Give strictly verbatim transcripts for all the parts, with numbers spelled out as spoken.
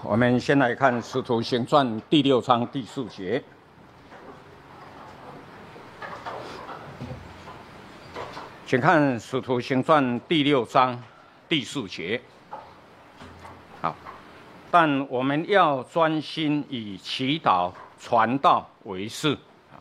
我们先来看《使徒行传》第六章第四节。请看《使徒行传》第六章第四节。好，但我们要专心以祈祷、传道为事。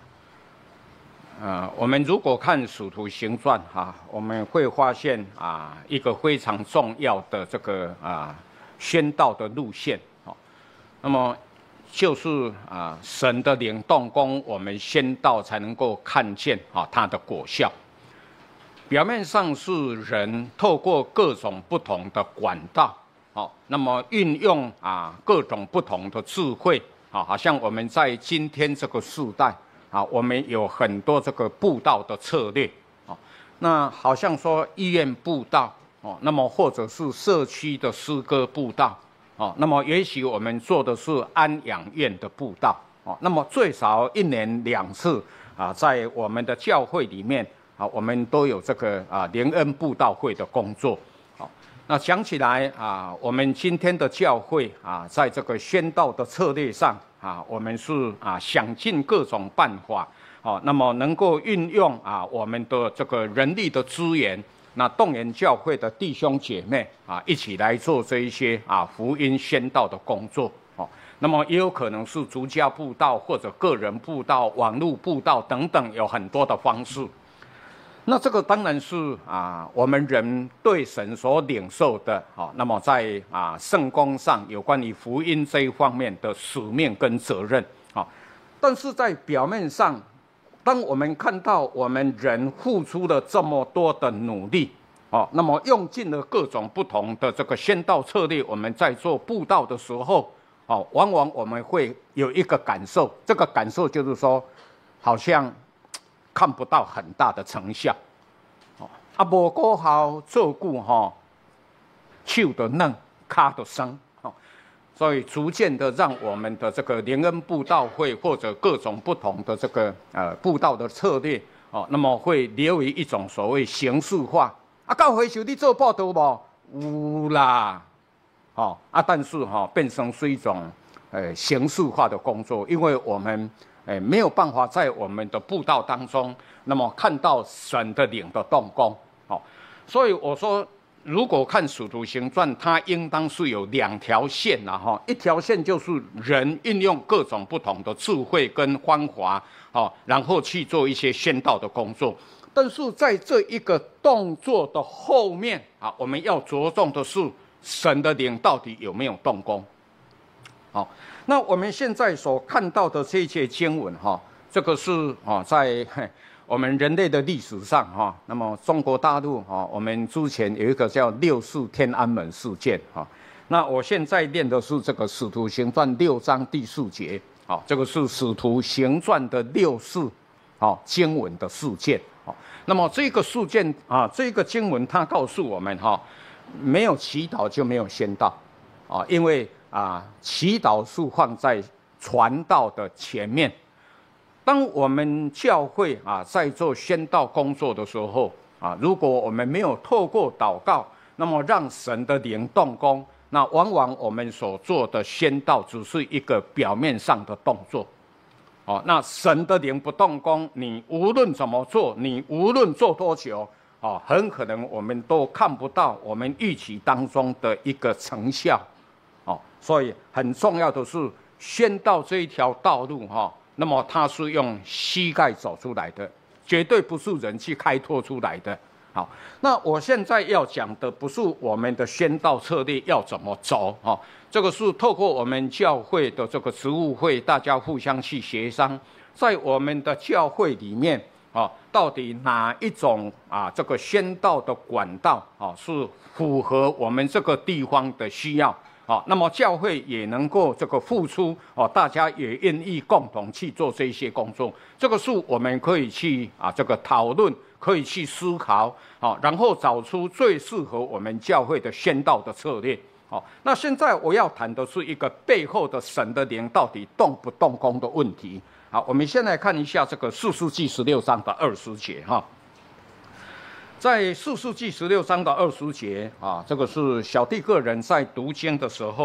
呃，我们如果看《使徒行传》啊，我们会发现啊，一个非常重要的这个啊宣道的路线。那么就是啊，神的灵动工，我们宣道才能够看见啊它的果效。表面上是人透过各种不同的管道，哦，那么运用啊各种不同的智慧，啊，好像我们在今天这个时代啊，我们有很多这个布道的策略，哦，那好像说医院布道，哦，那么或者是社区的诗歌布道。哦，那么也许我们做的是安养院的布道，哦，那么最少一年两次啊，在我们的教会里面啊，我们都有这个啊联恩布道会的工作。好，那讲起来啊，我们今天的教会啊，在这个宣道的策略上啊，我们是啊想尽各种办法，哦，那么能够运用啊我们的这个人力的资源。那动员教会的弟兄姐妹啊，一起来做这一些啊福音宣道的工作哦。那么也有可能是逐家布道，或者个人布道、网络布道等等，有很多的方式。那这个当然是啊，我们人对神所领受的啊。那么在啊圣工上有关于福音这一方面的使命跟责任啊，但是在表面上。当我们看到我们人付出了这么多的努力，哦，那么用尽了各种不同的这个宣道策略，我们在做布道的时候，哦，往往我们会有一个感受，这个感受就是说，好像看不到很大的成效，哦，啊，无够好做久哈，手就嫩，脚就生。所以逐渐的让我们的这个联恩布道会或者各种不同的这个呃布道的策略哦，那么会流于一种所谓形式化啊。教会有你做布道无？有啦，哦啊，但是哈、哦、变成是一种呃形式化的工作，因为我们呃没有办法在我们的布道当中，那么看到神的灵的动工哦，所以我说。如果看《使徒行传》，它应当是有两条线呐，哈，一条线就是人运用各种不同的智慧跟方法，哦，然后去做一些宣道的工作。但是在这一个动作的后面啊，我们要着重的是神的灵到底有没有动工。好，那我们现在所看到的这些经文，哈，这个是啊，在。我们人类的历史上，哈，那么中国大陆，哈，我们之前有一个叫六四天安门事件，哈，那我现在念的是这个《使徒行传》六章第四节，好，这个是《使徒行传》的六四，好经文的事件，好，那么这个事件啊，这个经文它告诉我们，哈，没有祈祷就没有宣道，啊，因为啊，祈祷是放在传道的前面。当我们教会啊在做宣道工作的时候啊，如果我们没有透过祷告，那么让神的灵动工，那往往我们所做的宣道只是一个表面上的动作。哦，那神的灵不动工，你无论怎么做，你无论做多久，哦，很可能我们都看不到我们预期当中的一个成效。哦，所以很重要的是宣道这一条道路，哈、哦。那么它是用膝盖走出来的，绝对不是人去开拓出来的。好，那我现在要讲的不是我们的宣道策略要怎么走啊，这个是透过我们教会的这个职务会，大家互相去协商，在我们的教会里面啊，到底哪一种啊这个宣道的管道啊是符合我们这个地方的需要。好，那么教会也能够这个付出哦，大家也愿意共同去做这些工作，这个是我们可以去啊这个讨论，可以去思考，好，然后找出最适合我们教会的宣道的策略。好，那现在我要谈的是一个背后的神的灵到底动不动工的问题。好，我们先来看一下这个士师记十六章的二十节哈。在士师记十六章的二十节啊，这个是小弟个人在读经的时候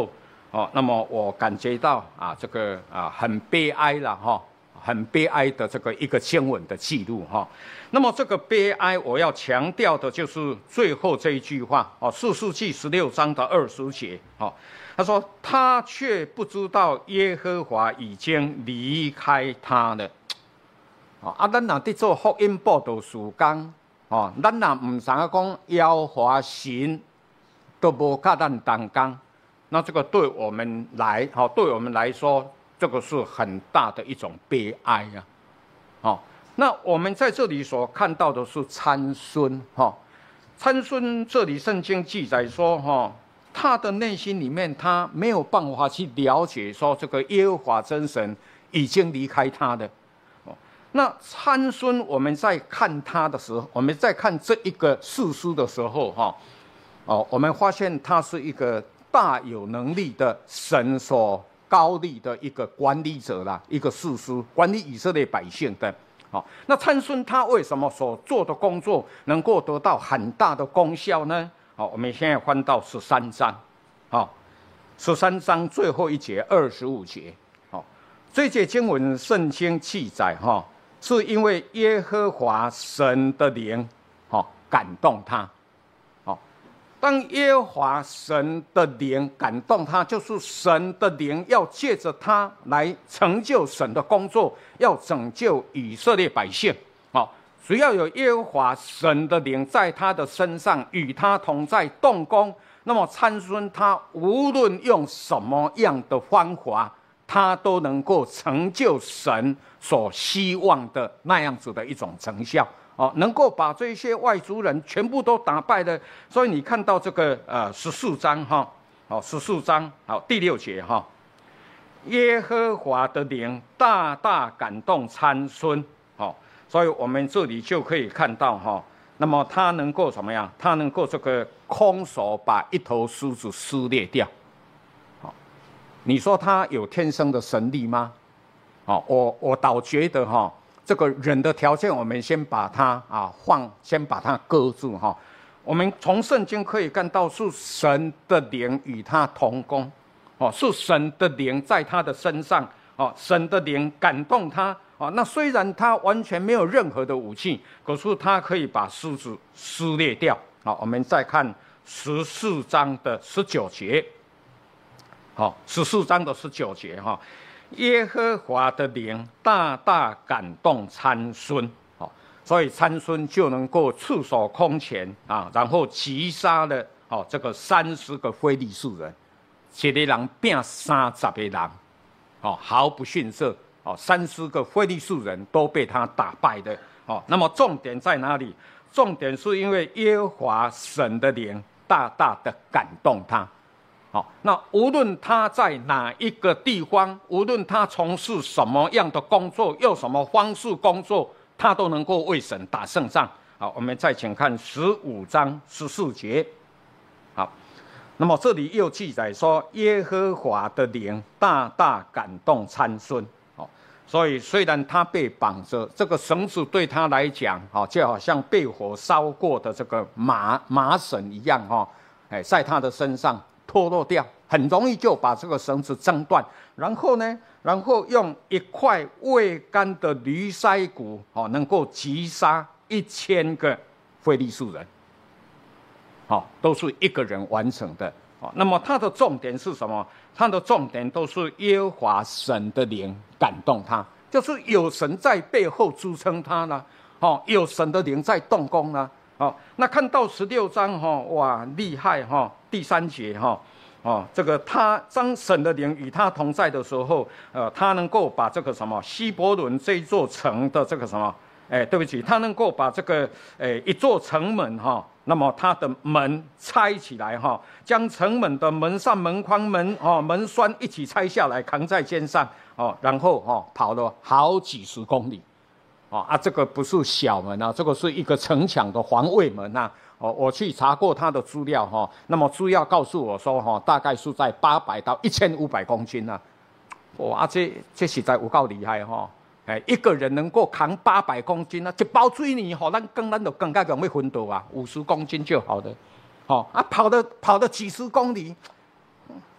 哦，那么我感觉到啊，这个啊很悲哀了哈，很悲哀的这个一个经文的记录哈。那么这个悲哀，我要强调的就是最后这一句话哦，士师记十六章的二十节哦，他说他却不知道耶和华已经离开他了。哦，啊，咱若伫做福音报道事工哦，咱若唔知影讲耶和华神都无甲咱同工。那这个对我们来，好，对我们来说，这个是很大的一种悲哀啊，哦，那我们在这里所看到的是参孙，哈，参孙这里圣经记载说，哈，他的内心里面他没有办法去了解说这个耶和华真神已经离开他的，哦，那参孙我们在看他的时候，我们在看这一个士师的时候，哈，哦，我们发现他是一个大有能力的神所高立的一个管理者啦，一个士师管理以色列百姓的。好，那参孙他为什么所做的工作能够得到很大的功效呢？好，我们现在翻到十三章，好，十三章最后一节二十五节，好，这节经文圣经记载哈，是因为耶和华神的灵，好感动他。当耶和华神的灵感动他，就是神的灵要借着他来成就神的工作，要拯救以色列百姓。好，只要有耶和华神的灵在他的身上，与他同在动工，那么参孙他无论用什么样的方法，他都能够成就神所希望的那样子的一种成效。哦，能够把这些外族人全部都打败的，所以你看到这个呃十四章哈，好十四章好第六节哈，耶和华的灵大大感动参孙，好，所以我们这里就可以看到哈，那么他能够怎么样？他能够这个空手把一头狮子撕裂掉，好，你说他有天生的神力吗？好，我我倒觉得哈。这个人的条件，我们先把它啊放，先把它搁住哈。我们从圣经可以看到，是神的灵与他同工，哦，是神的灵在他的身上，哦，神的灵感动他，哦，那虽然他完全没有任何的武器，可是他可以把狮子撕裂掉。好，我们再看十四章的十九节，好，十四章的十九节哈。耶和华的灵大大感动参孙，好，所以参孙就能够赤手空拳啊，然后击杀了哦这个三十个非利士人，一个人拼三十个人，哦毫不逊色，哦三十个非利士人都被他打败的，哦，那么重点在哪里？重点是因为耶和华神的灵大大的感动他。好，那无论他在哪一个地方，无论他从事什么样的工作，用什么方式工作，他都能够为神打胜仗。好，我们再请看十五章十四节。好，那么这里又记载说，耶和华的灵大大感动参孙。好，所以虽然他被绑着，这个绳子对他来讲，好，就好像被火烧过的这个麻麻绳一样，哈，哎，在他的身上脱落掉，很容易就把这个绳子挣断。然后呢，然后用一块未干的驴腮骨，哦，能够击杀一千个非利士人，哦，都是一个人完成的。哦，那么它的重点是什么？它的重点都是耶和华神的灵感动他，就是有神在背后支撑他呢。哦，有神的灵在动工呢。哦，那看到十六章哈、哦，哇，厉害哈、哦！第三节哈、哦，哦，这个他当神的灵与他同在的时候，呃，他能够把这个什么希伯伦这一座城的这个什么，哎，对不起，他能够把这个哎一座城门哈、哦，那么他的门拆起来哈、哦，将城门的门上、门框、门哦门栓一起拆下来，扛在肩上哦，然后哦跑了好几十公里。哦啊，这个不是小门啊，这个是一个城墙的防卫门啊。哦，我去查过他的资料哈、哦，那么资料告诉我说哈、哦，大概是在八百到一千五百公斤啊。哇、哦，这这实在有够厉害哈、哦！哎，一个人能够扛八百公斤啊，一包水泥吼，咱更咱就更加容易昏倒啊，五十公斤就好了。哦啊，跑了跑了几十公里，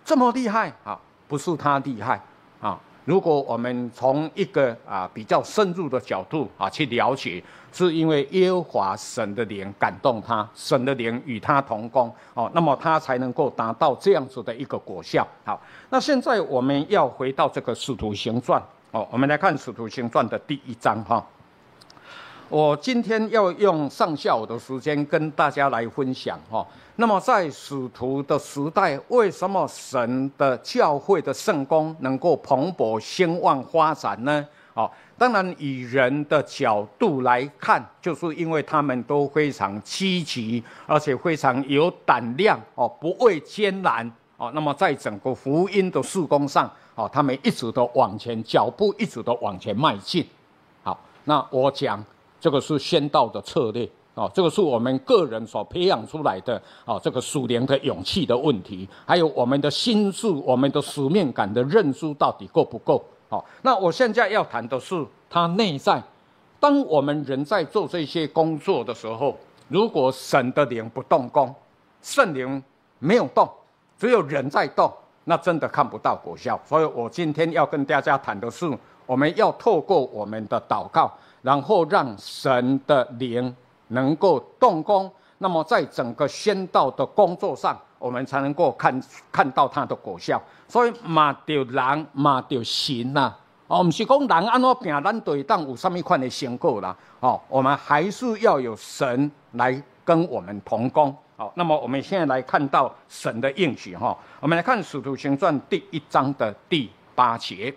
这么厉害啊？不是他厉害啊。如果我们从一个啊比较深入的角度啊去了解，是因为耶和华神的灵感动他，神的灵与他同工哦，那么他才能够达到这样子的一个果效。好，那现在我们要回到这个使徒行传哦，我们来看使徒行传的第一章哈。我今天要用上下午的时间跟大家来分享哈。那么在使徒的时代，为什么神的教会的圣工能够蓬勃兴旺发展呢？哦，当然以人的角度来看，就是因为他们都非常积极，而且非常有胆量哦，不畏艰难哦。那么在整个福音的事工上哦，他们一直都往前，脚步一直都往前迈进。好，那我讲。这个是宣道的策略哦，这个是我们个人所培养出来的哦，这个属灵的勇气的问题，还有我们的心智、我们的使命感的认知到底够不够？哦，那我现在要谈的是它内在。当我们人在做这些工作的时候，如果神的灵不动工，圣灵没有动，只有人在动，那真的看不到果效。所以我今天要跟大家谈的是，我们要透过我们的祷告。然后让神的灵能够动工，那么在整个宣道的工作上，我们才能够看看到它的果效。所以嘛，就人嘛就神呐、啊，哦，不是讲人安怎拼，咱对当有什么款的成果啦，哦，我们还是要有神来跟我们同工。好，那么我们现在来看到神的应许哈，我们来看《使徒行传》第一章的第八节。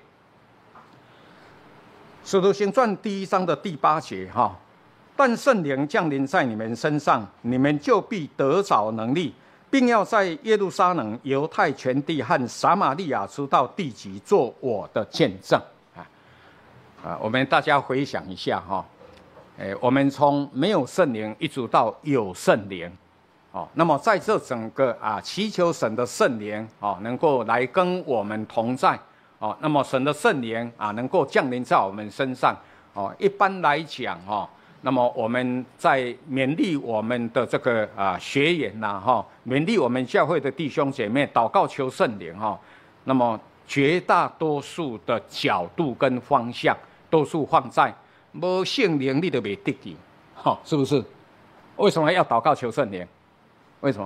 使徒行传第一章的第八节哈，但圣灵降临在你们身上，你们就必得着能力，并要在耶路撒冷、犹太全地和撒玛利亚直到地极做我的见证。啊啊，我们大家回想一下哈，诶，我们从没有圣灵一直到有圣灵，哦，那么在这整个啊祈求神的圣灵哦，能够来跟我们同在。哦，那么神的圣灵啊，能够降临在我们身上。哦，一般来讲，哈、哦，那么我们在勉励我们的这个啊学员呐，哈、哦，勉励我们教会的弟兄姐妹，祷告求圣灵，哈、哦，那么绝大多数的角度跟方向都是放在没圣灵你都没得救，哈、哦，是不是？为什么要祷告求圣灵？为什么？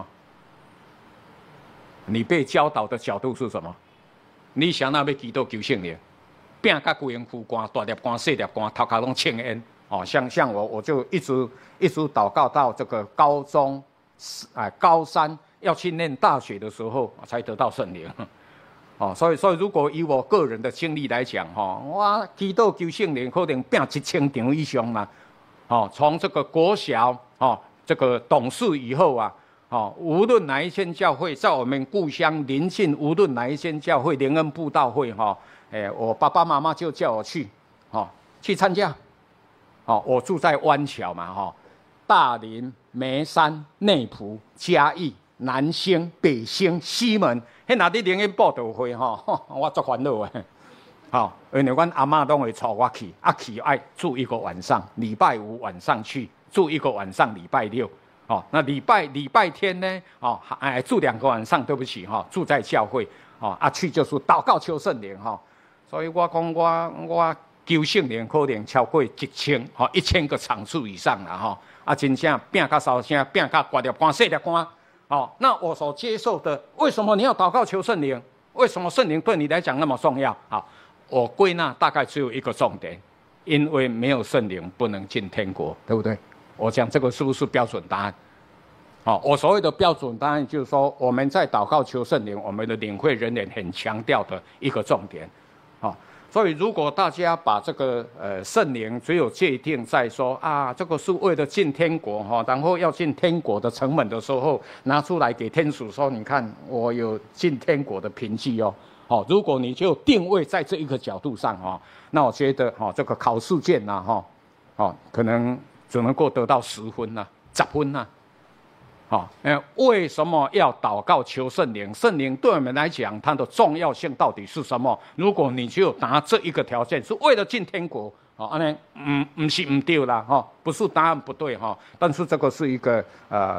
你被教导的角度是什么？你想那要祈祷求圣灵，变甲规身躯汗，大粒汗、细粒汗，头壳拢青烟哦。像像我，我就一直一直祷告到这个高中，哎，高三要去念大学的时候，才得到圣灵。哦，所以所以如果以我个人的经历来讲，哈、哦，我祈祷求圣灵可能变一千场以上啦。哦，从这个国小哦，这个懂事以后啊。哦，无论哪一间教会，在我们故乡邻近，无论哪一间教会，联恩布道会，哈、哦，哎，我爸爸妈妈就叫我去，哦，去参加，哦，我住在湾桥嘛，哈、哦，大林、梅山、内埔、嘉义、南兴、北兴、西门，迄那啲联恩布道会，哈、哦，我足烦恼的，好、哦，因为阮阿嬷都会带我去，啊去爱住一个晚上，礼拜五晚上去，住一个晚上，礼拜六。哦，那礼拜礼拜天呢？哦，哎，住两个晚上，对不起哈、哦，住在教会，哦，啊去就是祷告求圣灵哈、哦，所以我讲我我求圣灵可能超过一千，哈、哦，一千个场次以上了哈、哦，啊真正变甲烧声，变甲刮粒光细粒光，哦，那我所接受的，为什么你要祷告求圣灵？为什么圣灵对你来讲那么重要？好，我归纳大概只有一个重点，因为没有圣灵不能进天国，对不对？我讲这个是不是标准答案？哦，我所谓的标准答案就是说，我们在祷告求圣灵，我们的领会人员很强调的一个重点。哦，所以如果大家把这个呃圣灵只有界定在说啊，这个是为了进天国哈、哦，然后要进天国的成本的时候，拿出来给天主说，你看我有进天国的凭据哦。哦，如果你就定位在这一个角度上哈、哦，那我觉得哈、哦，这个考试卷呐哈，哦，可能。只能够得到十分呐、啊，十分呐、啊。好、哦，为什么要祷告求圣灵？圣灵对我们来讲，它的重要性到底是什么？如果你只有拿这一个条件，是为了进天国，哦，安尼，嗯，不是唔对啦，哈、哦，不是答案不对哈、哦，但是这个是一个呃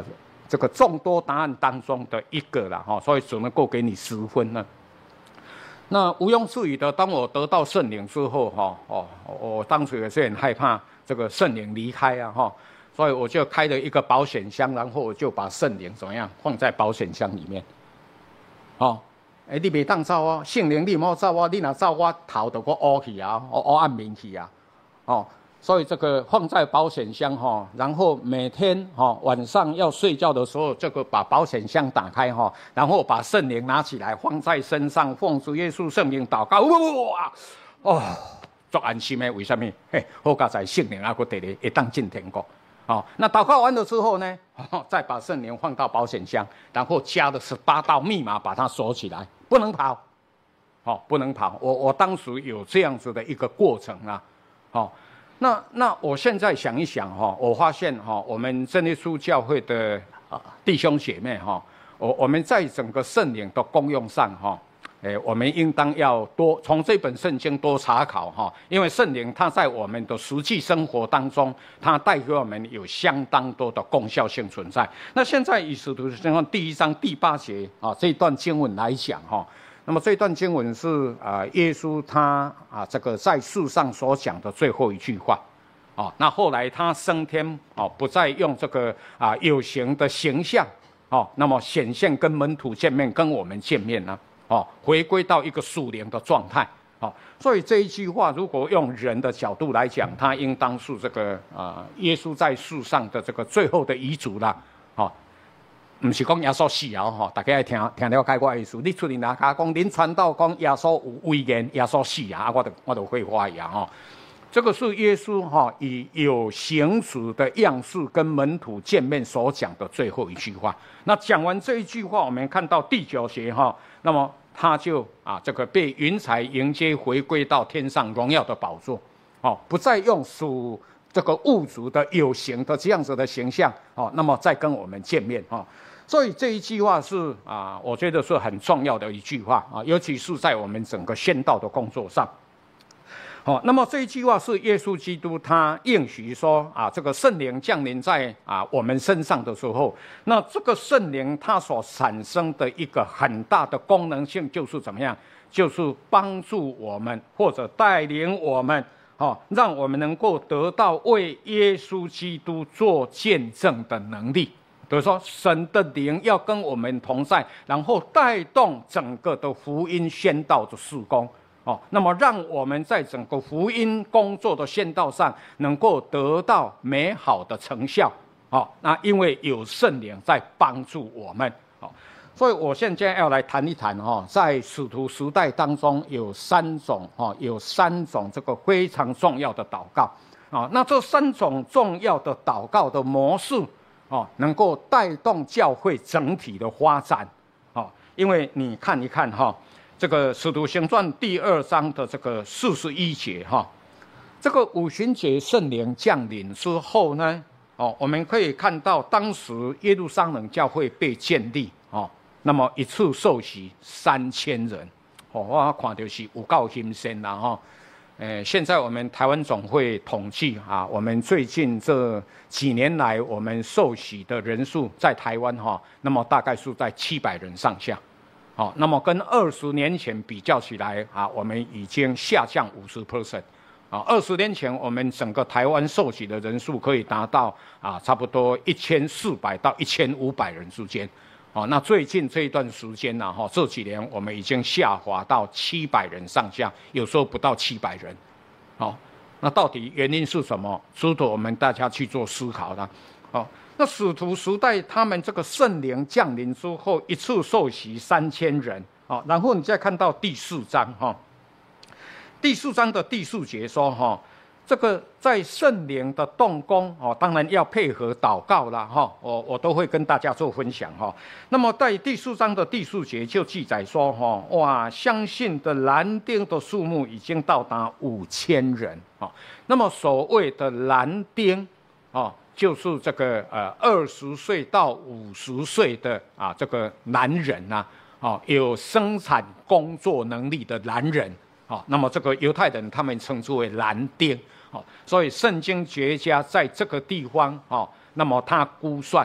这个众多答案当中的一个了哈，所以只能够给你十分了。那毋庸置疑的，当我得到圣灵之后哈，哦，我当时也是很害怕这个圣灵离开啊哈，所以我就开了一个保险箱，然后我就把圣灵怎么样放在保险箱里面，哦。哎，你袂当走啊！圣灵你莫走啊！你若走，我头就我乌去啊，我乌暗面去啊，哦，所以这个放在保险箱哈、哦，然后每天哈、哦、晚上要睡觉的时候，这个把保险箱打开哈、哦，然后把圣灵拿起来放在身上，奉主耶稣圣灵祷告，哇，哦，足安心的，为什么？嘿，好佳在圣灵啊，佫第日会当进天国。哦，那祷告完了之后呢，哦、再把圣灵放到保险箱，然后加了十八道密码把它锁起来，不能跑，哦，不能跑。我我当时有这样子的一个过程啊，哦，那那我现在想一想哈、哦，我发现哈、哦，我们真耶稣教会的啊弟兄姐妹哈、哦，我我们在整个圣灵的功用上哈、哦。诶，我们应当要多从这本圣经多查考哈，因为圣灵它在我们的实际生活当中，它带给我们有相当多的功效性存在。那现在以使徒行传第一章第八节啊这段经文来讲哈，那么这段经文是啊耶稣他啊这个在世上所讲的最后一句话。哦，那后来他升天哦，不再用这个啊有形的形象哦，那么显现跟门徒见面，跟我们见面呢。哦，回归到一个属灵的状态，哦，所以这一句话，如果用人的角度来讲，它应当是这个啊、呃，耶稣在世上的这个最后的遗嘱啦，哦，不是讲耶稣死啊，吼，大家爱听听了解我的意思。你出嚟哪家讲，恁传道讲耶稣有威严，耶稣死啊，我就我就会发言吼。这个是耶稣哈以有形体的样式跟门徒见面所讲的最后一句话。那讲完这一句话，我们看到第九节哈，那么他就啊这个被云彩迎接，回归到天上荣耀的宝座，哦，不再用属这个物质的有形的这样子的形象，哦，那么再跟我们见面哈。所以这一句话是啊，我觉得是很重要的一句话啊，尤其是在我们整个宣道的工作上。哦，那么这一句话是耶稣基督他应许说啊，这个圣灵降临在啊我们身上的时候，那这个圣灵它所产生的一个很大的功能性就是怎么样？就是帮助我们或者带领我们，哦，让我们能够得到为耶稣基督做见证的能力。比如说，神的灵要跟我们同在，然后带动整个的福音宣道的事工。哦，那么让我们在整个福音工作的宣道上能够得到美好的成效。哦，那因为有圣灵在帮助我们。哦，所以我现在要来谈一谈哈、哦，在使徒时代当中有三种哈、哦，有三种这个非常重要的祷告。啊、哦，那这三种重要的祷告的模式，哦，能够带动教会整体的发展。哦，因为你看一看哈。哦这个《使徒行传》第二章的这个四十一节哈，这个五旬节圣灵降临之后呢，哦，我们可以看到当时耶路撒冷教会被建立哦，那么一次受洗三千人，哦，我看到是有够兴盛啦哈。呃，现在我们台湾总会统计啊，我们最近这几年来我们受洗的人数在台湾哈，那么大概是在七百人上下。好，那么跟二十年前比较起来啊，我们已经下降五十 percent。啊，二十年前我们整个台湾受洗的人数可以达到啊，差不多一千四百到一千五百人之间。哦，那最近这一段时间呢，哈，这几年我们已经下滑到七百人上下，有时候不到七百人。好，那到底原因是什么？值得我们大家去做思考的。好。那使徒时代，他们这个圣灵降临之后，一次受洗三千人，哦，然后你再看到第四章哈，第四章的第四节说哈，这个在圣灵的动工哦，当然要配合祷告啦哈，我我都会跟大家做分享哈。那么在第四章的第四节就记载说哈，哇，相信的男丁的数目已经到达五千人啊。那么所谓的男丁啊。就是这个呃二十岁到五十岁的啊这个男人呐、啊，哦有生产工作能力的男人，哦，那么这个犹太人他们称之为男丁，哦，所以圣经学家在这个地方，哦，那么他估算，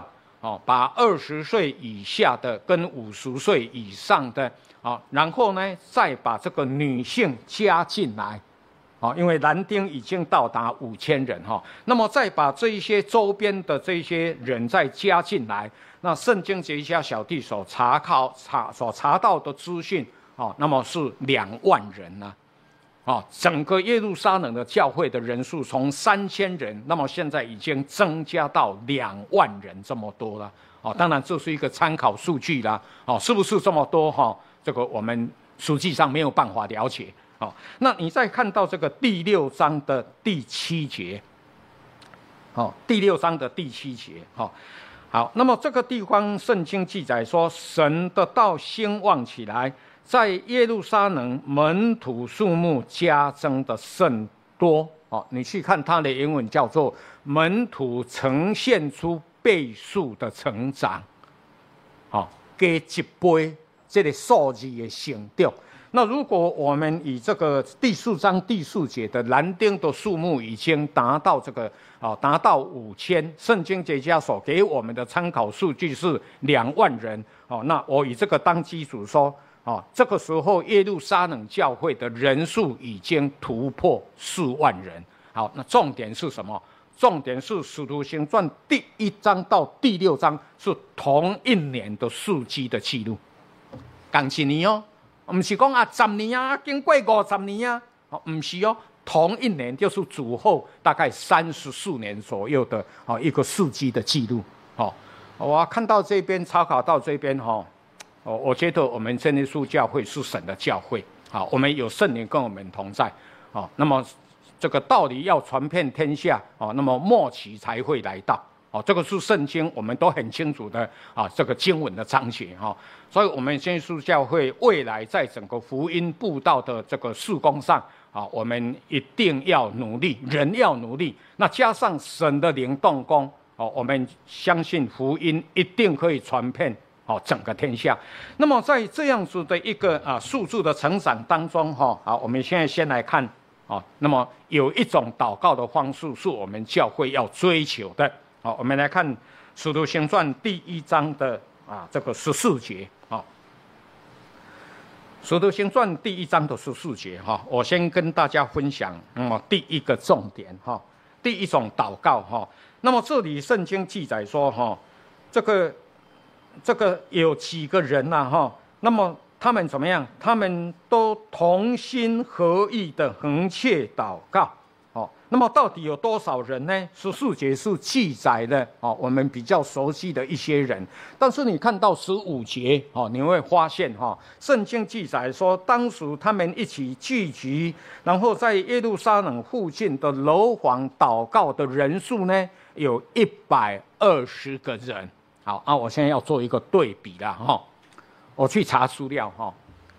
哦，把二十岁以下的跟五十岁以上的，哦，然后呢，再把这个女性加进来，哦，因为男丁已经到达五千人哈，那么再把这一些周边的这些人再加进来，那圣经学家小弟所查考查所查到的资讯，哦，那么是两万人呢、啊，哦，整个耶路撒冷的教会的人数从三千人，那么现在已经增加到两万人这么多了。哦，当然这是一个参考数据啦。哦，是不是这么多？哈、哦，这个我们实际上没有办法了解。哦，那你再看到这个第六章的第七节。哦，第六章的第七节。哦，好，那么这个地方圣经记载说，神的道兴旺起来。在耶路撒冷门徒数目加增的甚多哦，你去看它的原文叫做门徒呈现出倍数的成长，哦，加一倍这个数字的成长。那如果我们以这个第四章第四节的男丁的数目已经达到这个哦，达到五千，圣经学家所给我们的参考数据是两万人哦，那我以这个当基础说。哦，这个时候耶路撒冷教会的人数已经突破四万人。好，那重点是什么？重点是《使徒行传》第一章到第六章是同一年的数据的记录，同一年哦，不是讲啊十年啊，经过五十年啊，哦，不是哦，同一年就是主后大概三十四年左右的哦一个数据的记录。哦，我看到这边查考到这边哈。哦哦，我觉得我们真耶稣教会是神的教会，好，我们有圣灵跟我们同在，哦，那么这个道理要传遍天下，哦，那么末期才会来到，哦，这个是圣经，我们都很清楚的啊，这个经文的章节哈、哦，所以我们真耶稣教会未来在整个福音布道的这个事工上，啊，我们一定要努力，人要努力，那加上神的灵动工，哦，我们相信福音一定可以传遍。哦，整个天下。那么在这样子的一个啊数字的成长当中，哈、哦，好，我们现在先来看，哦，那么有一种祷告的方式是我们教会要追求的。好、哦，我们来看《使徒行传》第一章的啊这个十四节，啊、哦，《使徒行传》第一章的十四节，哈、哦，我先跟大家分享，那么第一个重点，哈、哦，第一种祷告，哈、哦，那么这里圣经记载说，哈、哦，这个。这个有几个人呐、啊，哈，那么他们怎么样？他们都同心合意的横切祷告，哦，那么到底有多少人呢？十四节是记载了哦，我们比较熟悉的一些人，但是你看到十五节哦，你会发现哈、哦，圣经记载说，当时他们一起聚集，然后在耶路撒冷附近的楼房祷告的人数呢，有一百二十个人。好啊，我现在要做一个对比了哈，我去查资料哈。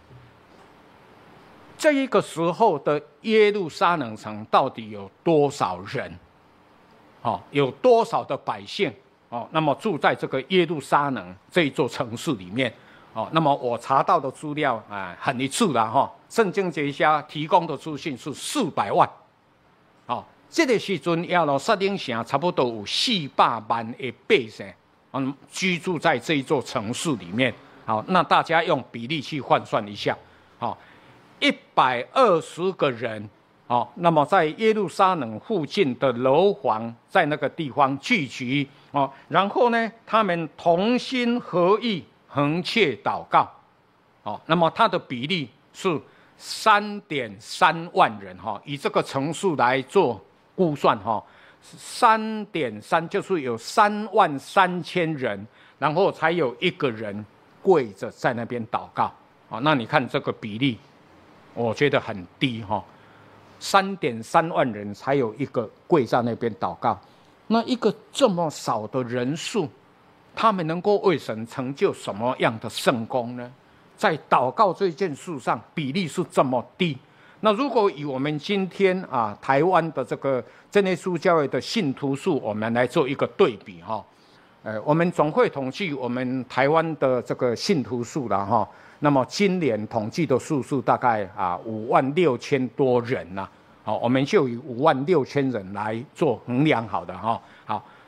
这一个时候的耶路撒冷城到底有多少人？哦，有多少的百姓？哦，那么住在这个耶路撒冷这一座城市里面？哦，那么我查到的资料啊，很一致了哈。圣经学家提供的资讯是四百万。哦，这个时阵耶路撒冷城差不多有四百万的百姓。嗯，居住在这一座城市里面，好，那大家用比例去换算一下，好，一百二十个人，好，那么在耶路撒冷附近的楼房，在那个地方聚集，哦，然后呢，他们同心合意，横切祷告，哦，那么它的比例是三点三万人，哈，以这个城市来做估算，哈。三点三就是有三万三千人，然后才有一个人跪着在那边祷告啊。那你看这个比例，我觉得很低哈。三点三万人才有一个跪在那边祷告，那一个这么少的人数，他们能够为神成就什么样的圣功呢？在祷告这件事上，比例是这么低。那如果以我们今天啊台湾的这个真耶稣教会的信徒数，我们来做一个对比哈，呃，我们总会统计我们台湾的这个信徒数了哈。那么今年统计的数数大概啊五万六千多人呐，好，我们就以五万六千人来做衡量好的哈。好，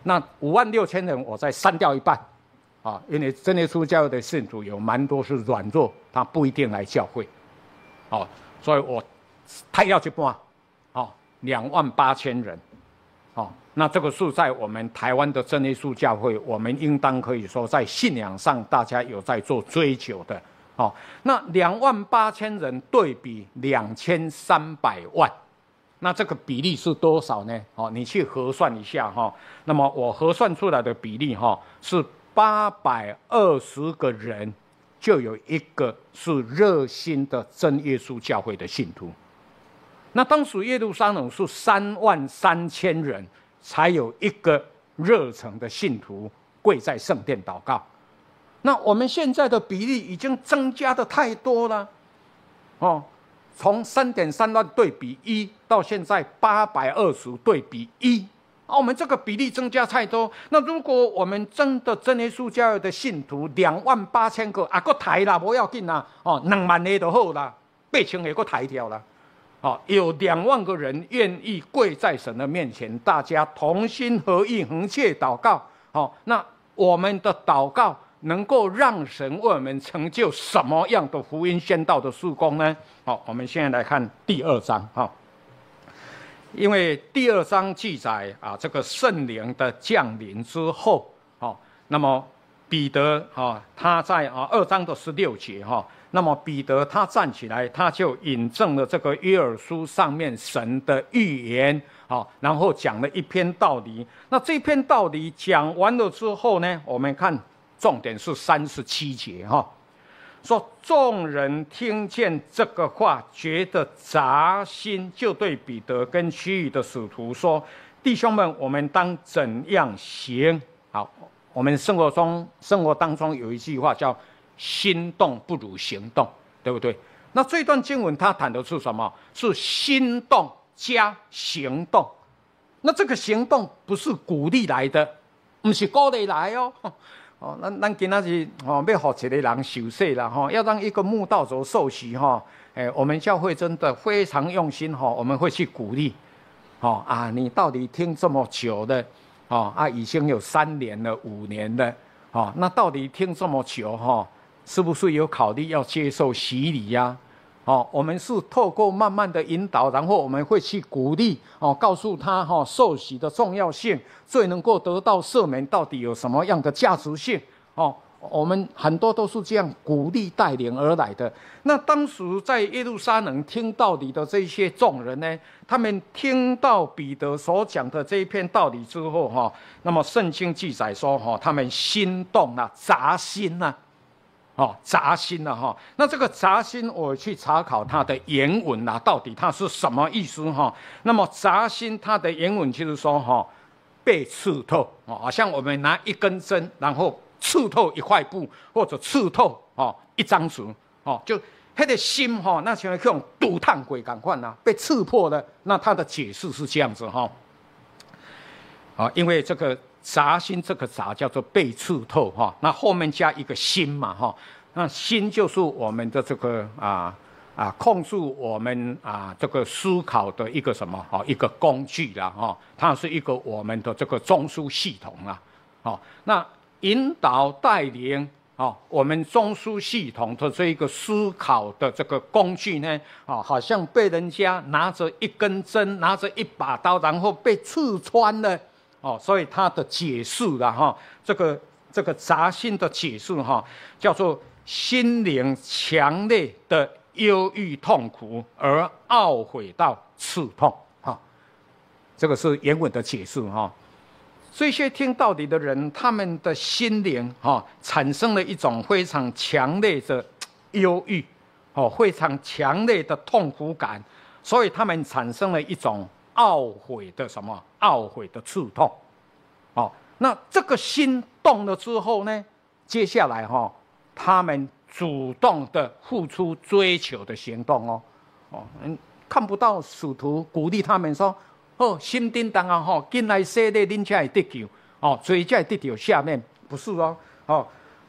那五万六千人，我再删掉一半，啊，因为真耶稣教会的信徒有蛮多是软弱，他不一定来教会，哦，所以我太要一半，哦，两万八千人，哦，那这个是在我们台湾的真耶稣教会，我们应当可以说在信仰上大家有在做追求的，哦，那两万八千人对比两千三百万。那这个比例是多少呢？哦，你去核算一下哈。那么我核算出来的比例哈是八百二十个人，就有一个是热心的真耶稣教会的信徒。那当时耶路撒冷是三万三千人，才有一个热诚的信徒跪在圣殿祷告。那我们现在的比例已经增加的太多了，哦。从三点三万对比一到现在八百二十对比一，啊，我们这个比例增加太多。那如果我们真的真耶稣教会的信徒两万八千个，啊，个抬啦，不要紧啦，哦，两万个就好啦，八千个个抬掉啦，哦，有两万个人愿意跪在神的面前，大家同心合意，横切祷告，哦，那我们的祷告能够让神为我们成就什么样的福音宣道的事工呢？好，我们现在来看第二章哈，因为第二章记载啊，这个圣灵的降临之后，哦，那么彼得啊，他在啊二章的十六节哈，那么彼得他站起来，他就引证了这个约珥书上面神的预言，好，然后讲了一篇道理。那这篇道理讲完了之后呢，我们看。重点是三十七节哈，说众人听见这个话，觉得扎心，就对彼得跟其余的使徒说：“弟兄们，我们当怎样行？”好，我们生活中生活当中有一句话叫“心动不如行动”，对不对？那这段经文它谈的是什么？是心动加行动。那这个行动不是鼓励来的，不是鼓励来哦。哦，咱咱今仔日哦，要让一个人受洗啦，哈，要让一个慕道者受洗哈，哎，我们教会真的非常用心哈，我们会去鼓励，哦啊，你到底听这么久了，哦啊，已经有三年了、五年了，哦，那到底听这么久哈，是不是有考虑要接受洗礼呀、啊？哦，我们是透过慢慢的引导，然后我们会去鼓励，哦，告诉他哈、哦、受洗的重要性，最能够得到赦免到底有什么样的价值性，哦，我们很多都是这样鼓励带领而来的。那当时在耶路撒冷听道理的这些众人呢，他们听到彼得所讲的这一篇道理之后哈、哦，那么圣经记载说哈、哦，他们心动了，扎心了。哦，扎心了哈。那这个扎心，我去查考它的原文啊，到底它是什么意思哈？那么扎心它的原文就是说哈，被刺透哦，好像我们拿一根针，然后刺透一块布，或者刺透哦一张纸哦，就他的心哈，那像那种堵炭鬼感官呐，被刺破了。那它的解释是这样子哈。啊，因为这个。扎心这个扎叫做被刺透哈，那后面加一个心嘛哈，那心就是我们的这个啊啊控制我们啊这个思考的一个什么哈一个工具啦哈，它是一个我们的这个中枢系统啦，哦，那引导带领哦我们中枢系统的这一个思考的这个工具呢，啊，好像被人家拿着一根针，拿着一把刀，然后被刺穿了。哦，所以他的解释啦，哈，这个这个扎心的解释哈，叫做心灵强烈的忧郁痛苦而懊悔到刺痛，哈，这个是原文的解释哈。这些听道理的人，他们的心灵哈产生了一种非常强烈的忧郁，哦，非常强烈的痛苦感，所以他们产生了一种。懊悔的什么？懊悔的刺痛，哦，那这个心动了之后呢？接下来哈、哦，他们主动的付出追求的行动哦，哦，嗯，看不到使徒鼓励他们说，哦，心叮当啊，哈，进来洗礼，恁才会得救，哦，所以才会得救。下面不是哦，哦，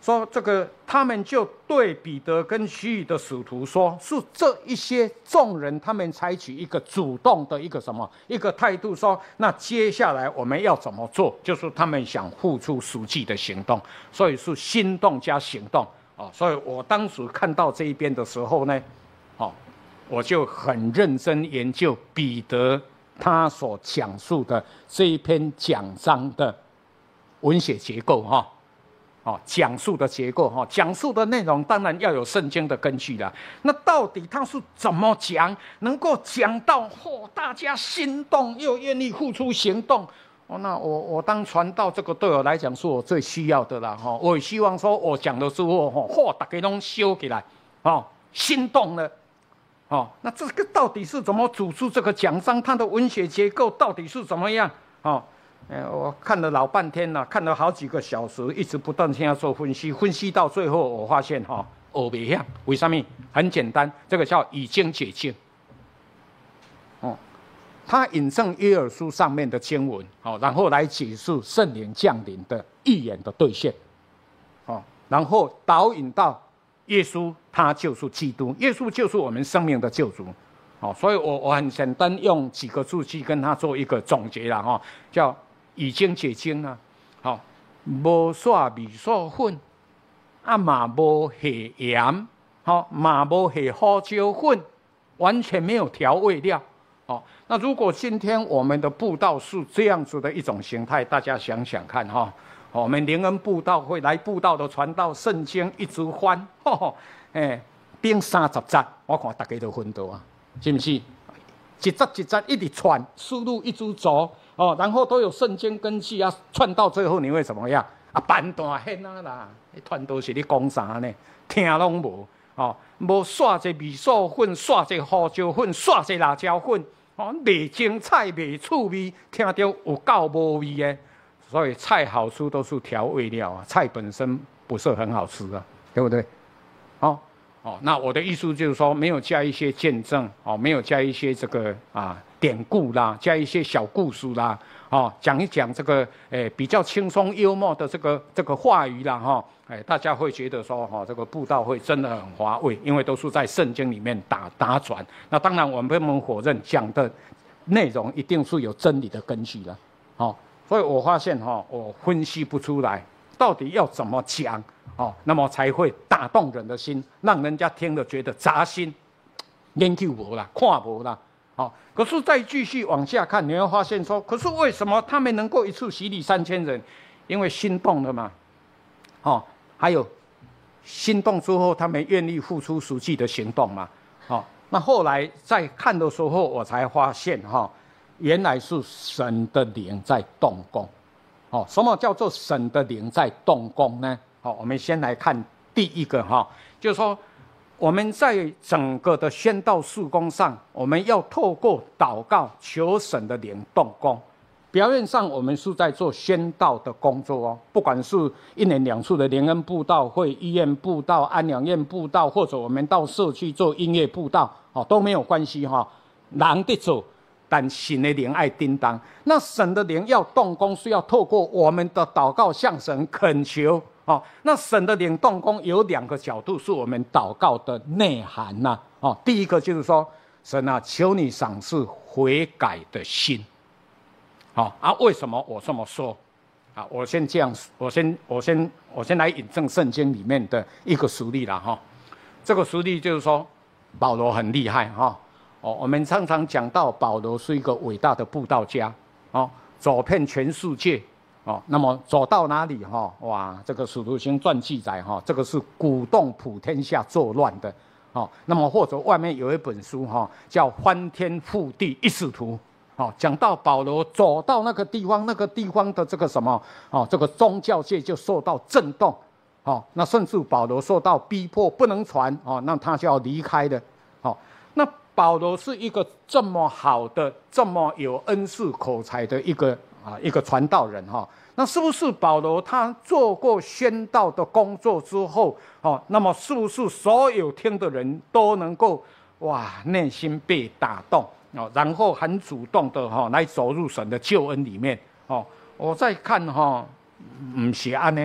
说这个他们就对彼得跟其余的使徒说，是这一些众人他们采取一个主动的一个什么一个态度，说那接下来我们要怎么做，就是他们想付出实际的行动，所以是心动加行动哦。所以我当时看到这一边的时候呢，哦，我就很认真研究彼得他所讲述的这一篇讲章的文学结构哈。哦，讲述的结构哈，讲述的内容当然要有圣经的根据啦。那到底他是怎么讲，能够讲到哦，大家心动又愿意付出行动？哦，那我我当传道，这个对我来讲是我最需要的啦哈。我也希望说我讲的时候哈，嚯，大家都修起来，哦，心动了，哦，那这个到底是怎么组织这个讲章？它的文学结构到底是怎么样？哦。呃，我看了老半天了，看了好几个小时，一直不断性要做分析，分析到最后，我发现哈，哦，不一样，为什么？很简单，这个叫以经解经。哦，他引证约珥书上面的经文，哦，然后来解释圣灵降临的预言的兑现，哦，然后导引到耶稣，他就是基督，耶稣就是我们生命的救主。哦，所以我我很简单用几个字去跟他做一个总结啦，哈，叫。以经解经啊，好、哦，无煞米煞粉，啊嘛无下盐，好、哦，嘛无下胡椒粉，完全没有调味料。哦，那如果今天我们的布道是这样子的一种形态，大家想想看哈、哦，我们灵恩布道会来布道的传道圣经一直翻，吼、哦，哎，顶三十节，我看大家都昏倒啊，是不是？一节一节一直串，思路一直走。哦，然后都有圣经根据啊，串到最后你会怎么样？啊，板大hen啊啦，串都是你讲啥呢？听拢无哦，无刷这米素粉，刷这胡椒粉，刷这辣椒粉，哦，未精彩，未趣味，听到有够无味的。所以菜好吃都是调味料啊，菜本身不是很好吃啊，对不对？哦哦，那我的意思就是说，没有加一些见证哦，没有加一些这个啊。典故啦，加一些小故事啦，哦，讲一讲这个，诶，比较轻松幽默的这个这个话语啦，哈、哦，哎，大家会觉得说，哈、哦，这个布道会真的很华味，因为都是在圣经里面打打转。那当然，我们不能否认讲的内容一定是有真理的根据的，哦，所以我发现哈、哦，我分析不出来到底要怎么讲，哦，那么才会打动人的心，让人家听了觉得扎心，研究无啦，看无啦。好，可是再继续往下看，你会发现说，可是为什么他们能够一次洗礼三千人？因为心动了嘛，哦，还有心动之后，他们愿意付出实际的行动嘛，哦，那后来在看的时候，我才发现哈、哦，原来是神的灵在动工，哦，什么叫做神的灵在动工呢？好、哦，我们先来看第一个哈、哦，就是说。我们在整个的宣道事工上，我们要透过祷告求神的灵动工。表面上我们是在做宣道的工作哦，不管是一年两次的灵恩布道会、医院布道、安养院布道，或者我们到社区做音乐布道，哦都没有关系哈、哦。人得做，但神的灵爱叮当。那神的灵要动工，是要透过我们的祷告向神恳求。哦，那神的灵动工有两个角度，是我们祷告的内涵呐、啊。哦，第一个就是说，神啊，求你赏赐悔改的心。好、哦、啊，为什么我这么说？啊，我先这样，我先我先我先来引证圣经里面的一个实例啦哈、哦。这个实例就是说，保罗很厉害哈、哦。哦，我们常常讲到保罗是一个伟大的布道家，哦，走遍全世界。哦，那么走到哪里哈、哦？哇，这个《使徒行传》记载哈、哦，这个是鼓动普天下作乱的，哦，那么或者外面有一本书哈、哦，叫《翻天覆地一使徒》，哦，讲到保罗走到那个地方，那个地方的这个什么，哦，这个宗教界就受到震动，哦，那甚至保罗受到逼迫不能传，哦，那他就要离开的，哦，那保罗是一个这么好的、这么有恩赐口才的一个。啊，一个传道人哈、哦，那是不是保罗他做过宣道的工作之后，哦，那么是不是所有听的人都能够哇内心被打动哦，然后很主动的哈、哦、来走入神的救恩里面哦？我在看哈、哦，不是安尼呢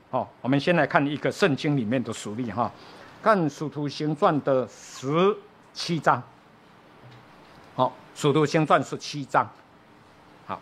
哦，我们先来看一个圣经里面的实例哈，看《使徒行传》的十七章。好，《使徒行传》是七章。好，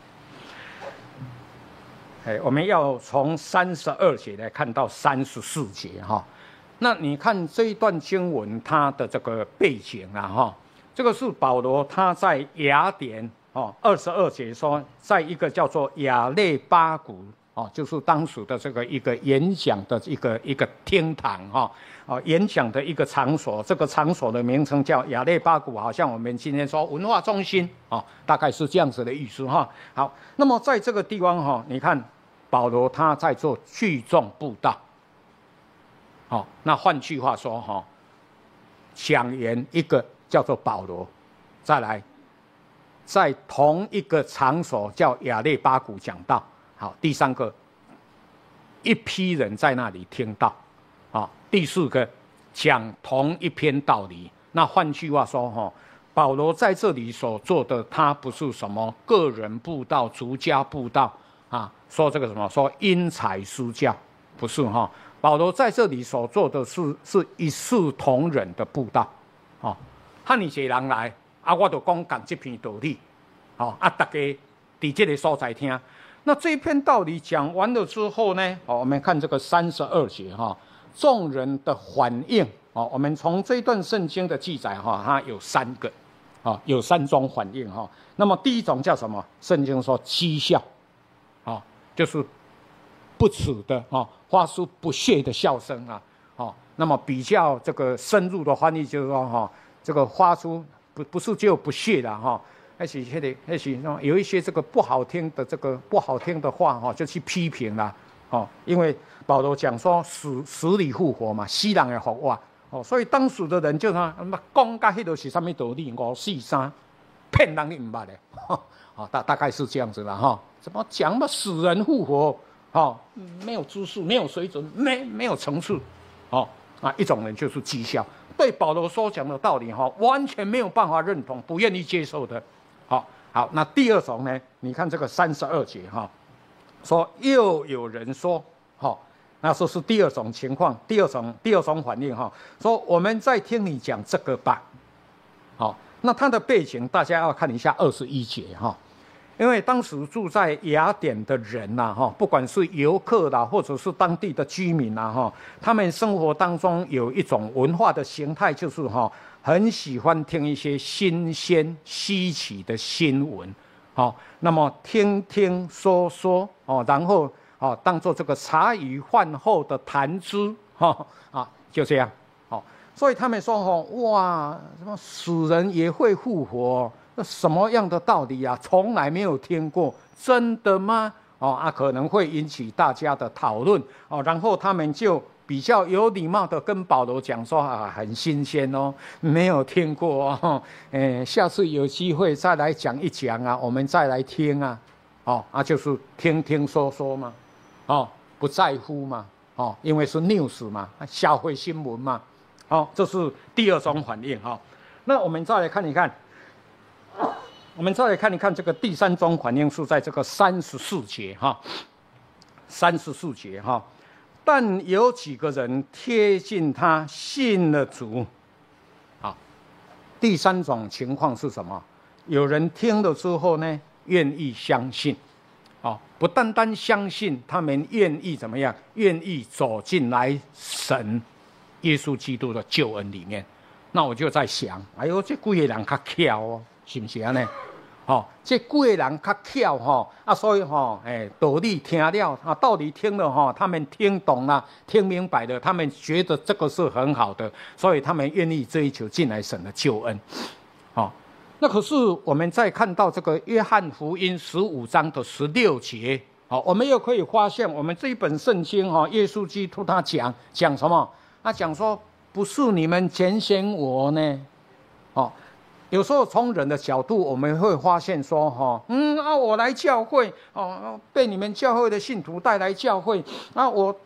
哎，我们要从三十二节来看到三十四节哈。那你看这一段经文，它的这个背景啊哈，这个是保罗他在雅典哦，二十二节说，在一个叫做亚列巴谷哦，就是当时的这个一个演讲的一个一个厅堂哈，哦，演讲的一个场所，这个场所的名称叫亚列巴谷，好像我们今天说文化中心哦，大概是这样子的意思哈。好，那么在这个地方哈，你看保罗他在做聚众布道。好、哦，那换句话说，哈、哦，讲员一个叫做保罗，再来，在同一个场所叫亚列巴谷讲道。好，第三个，一批人在那里听到。好、哦，第四个，讲同一篇道理。那换句话说，哈、哦，保罗在这里所做的，他不是什么个人布道、逐家布道啊，说这个什么，说因材施教，不是哈。哦，保罗在这里所做的是是一视同仁的布道，哦，汉尼些人来啊，我就讲讲这篇道理，哦啊，大家在这个所在听。那这篇道理讲完了之后呢，哦，我们看这个三十二节哈，众人的反应，哦，我们从这段圣经的记载哈，它有三个，哦，有三种反应哈。那么第一种叫什么？圣经说讥笑，哦，就是不耻的哦。发出不屑的笑声啊，哦，那么比较这个深入的翻译就是说哈、哦，这个发出不不是只有不屑的哈，而且还得而且有一些这个不好听的这个不好听的话哈、哦，就去批评啦，哦，因为保罗讲说死死里复活嘛，死人也复活哦，所以当时的人就说那讲甲迄都是什么道理五四三，骗人你唔捌咧，哦，大大概是这样子啦哈、哦，怎么讲嘛死人复活？哦，没有知识，没有水准，没没有层次，哦啊，一种人就是讥笑，对保罗所讲的道理哈、哦，完全没有办法认同，不愿意接受的。好、哦，好，那第二种呢？你看这个三十二节哈、哦，说又有人说，好、哦，那说是第二种情况，第二种第二种反应哈、哦，说我们在听你讲这个吧。好、哦，那它的背景大家要看一下二十一节哈。哦，因为当时住在雅典的人呐，哈，不管是游客啦，或者是当地的居民呐，哈，他们生活当中有一种文化的形态，就是哈，很喜欢听一些新鲜、稀奇的新闻，好，那么听听说说哦，然后哦，当做这个茶余饭后的谈资，哈啊，就这样，好，所以他们说哈，哇，什么死人也会复活。这什么样的道理啊？从来没有听过，真的吗？哦啊，可能会引起大家的讨论哦。然后他们就比较有礼貌的跟保罗讲说啊，很新鲜哦，没有听过哦。诶，下次有机会再来讲一讲啊，我们再来听啊。哦啊，就是听听说说嘛，哦，不在乎嘛，哦，因为是 news 嘛，消费新闻嘛。哦，这是第二种反应哈、哦。那我们再来看一看。我们再来看一看这个第三种反应是在这个三十四节哈，三十四节哈，但有几个人贴近他信了主，好，第三种情况是什么？有人听了之后呢，愿意相信，哦，不单单相信，他们愿意怎么样？愿意走进来神耶稣基督的救恩里面。那我就在想，哎呦，这几个人较巧哦，是不是啊呢？哦，这几个人较巧哈啊，所以哈，哎，道理听了啊，道理听了哈，他们听懂了，听明白了，他们觉得这个是很好的，所以他们愿意追求进来神的救恩。哦，那可是我们再看到这个约翰福音十五章的十六节，好，我们又可以发现，我们这一本圣经哈，耶稣基督他讲讲什么？他讲说，不是你们拣选我呢，哦。有时候从人的角度，我们会发现说，哈，嗯啊，我来教会，哦，被你们教会的信徒带来教会，啊，我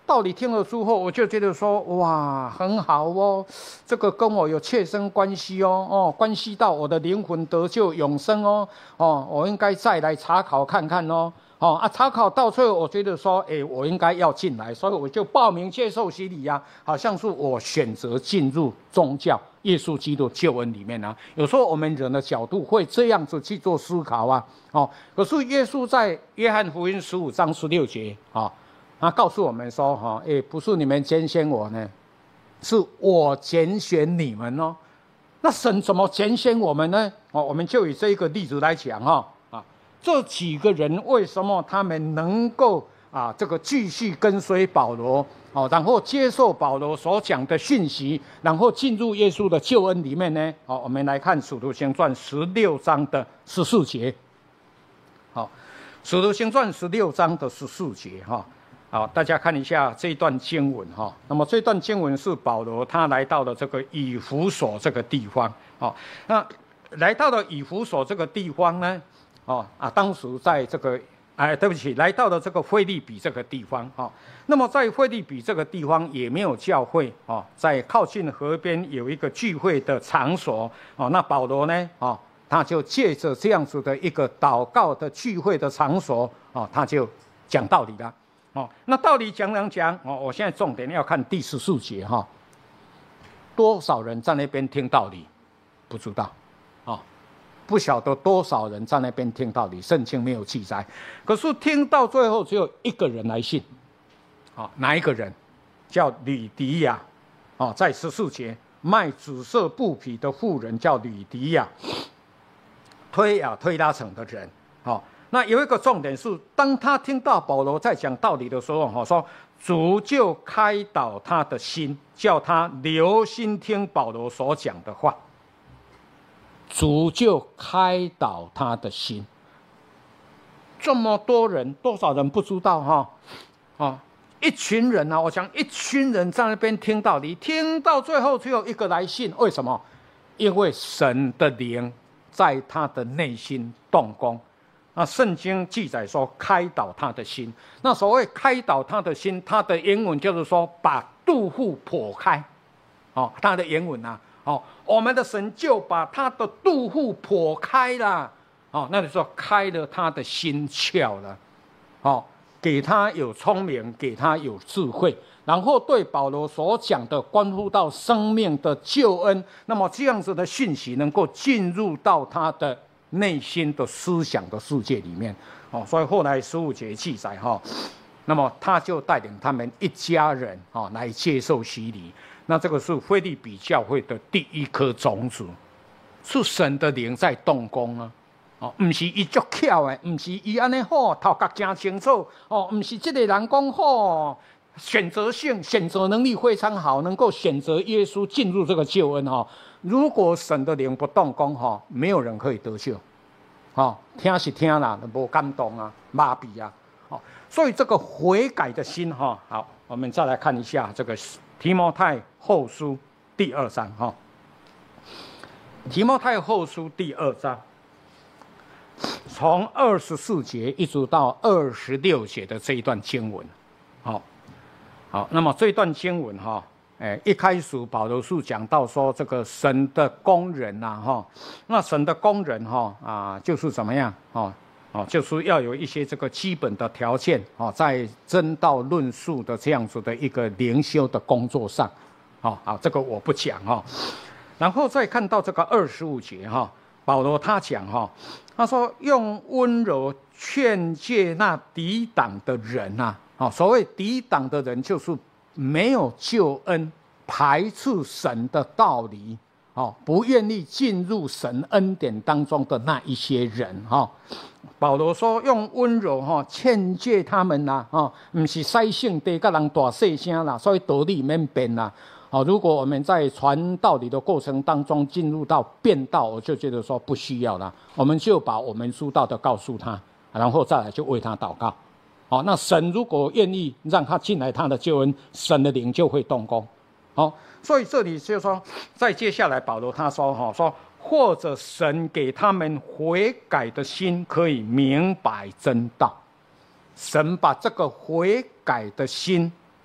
道理听了之后，我就觉得说，哇，很好哦，这个跟我有切身关系哦，哦，关系到我的灵魂得救永生哦，哦，我应该再来查考看看哦。哦啊，查考到最后，我觉得说，哎，我应该要进来，所以我就报名接受洗礼呀，好像是我选择进入宗教耶稣基督救恩里面啊。有时候我们人的角度会这样子去做思考啊，哦，可是耶稣在约翰福音十五章十六节啊，哦，他告诉我们说，哈，哎，不是你们拣选我呢，是我拣选你们哦。那神怎么拣选我们呢？哦，我们就以这一个例子来讲哈。这几个人为什么他们能够啊这个继续跟随保罗，哦，然后接受保罗所讲的讯息，然后进入耶稣的救恩里面呢？好，我们来看《使徒行传》十六章的十四节。好，《使徒行传》十六章的十四节哈。好，大家看一下这一段经文哈。那么这段经文是保罗他来到了这个以弗所这个地方。好，那来到了以弗所这个地方呢？哦啊，当时在这个，哎，对不起，来到了这个腓立比这个地方哈，哦。那么在腓立比这个地方也没有教会哦，在靠近河边有一个聚会的场所哦。那保罗呢，哦，他就借着这样子的一个祷告的聚会的场所哦，他就讲道理了哦。那道理讲讲讲哦，我现在重点要看第十四节哈，哦，多少人在那边听道理？不知道，哦。不晓得多少人在那边听道理，圣经没有记载。可是听到最后，只有一个人来信，哦，哪一个人？叫吕迪亚，哦，在十四节，卖紫色布匹的妇人叫吕迪亚，推呀推拉城的人，哦。那有一个重点是，当他听到保罗在讲道理的时候，哈，说主就开导他的心，叫他留心听保罗所讲的话。主就开导他的心。这么多人，多少人不知道哈？哦，一群人啊，我想一群人在那边听道理，听到最后只有一个来信，为什么？因为神的灵在他的内心动工。那圣经记载说开导他的心，那所谓开导他的心，他的原文就是说把肚腹剖开。哦，他的原文啊。哦，我们的神就把他的肚腹剖开了，哦，那就说开了他的心窍了，哦，给他有聪明，给他有智慧，然后对保罗所讲的关乎到生命的救恩，那么这样子的讯息能够进入到他的内心的思想的世界里面，哦，所以后来十五节记载哈，那么他就带领他们一家人啊来接受洗礼。那这个是腓立比教会的第一颗种子，是神的灵在动工啊！哦，不是伊足巧的，不是伊安尼好，头壳真清楚哦，不是这个人讲好，选择性、选择能力非常好，能够选择耶稣进入这个救恩哈。如果神的灵不动工哈，没有人可以得救。哦，听是听啦，无感动啊，麻痹啊。哦，所以这个悔改的心哈，好，我们再来看一下这个。提摩太后书第二章哈，提摩太后书第二章，从二十四节一直到二十六节的这一段经文，好，好，那么这一段经文哈，哎，一开始保罗是讲到说这个神的工人呐哈，那神的工人哈啊就是怎么样哈？哦，就是要有一些这个基本的条件哦，在真道论述的这样子的一个灵修的工作上，哦，好，这个我不讲哈。然后再看到这个二十五节哈，保罗他讲哈，他说用温柔劝诫那抵挡的人呐，哦，所谓抵挡的人就是没有救恩、排斥神的道理。哦，不愿意进入神恩典当中的那一些人哈，哦，保罗说用温柔哈劝诫他们呐，哦，不是塞性地跟人大细声啦，所以道理免辩啦。哦，如果我们在传道理的过程当中进入到辩道，我就觉得说不需要了，我们就把我们知道的告诉他，然后再来就为他祷告。好，哦，那神如果愿意让他进来他的救恩，神的灵就会动工。好，哦，所以这里就说，再接下来保罗他说哈说，或者神给他们悔改的心，可以明白真道。神把这个悔改的心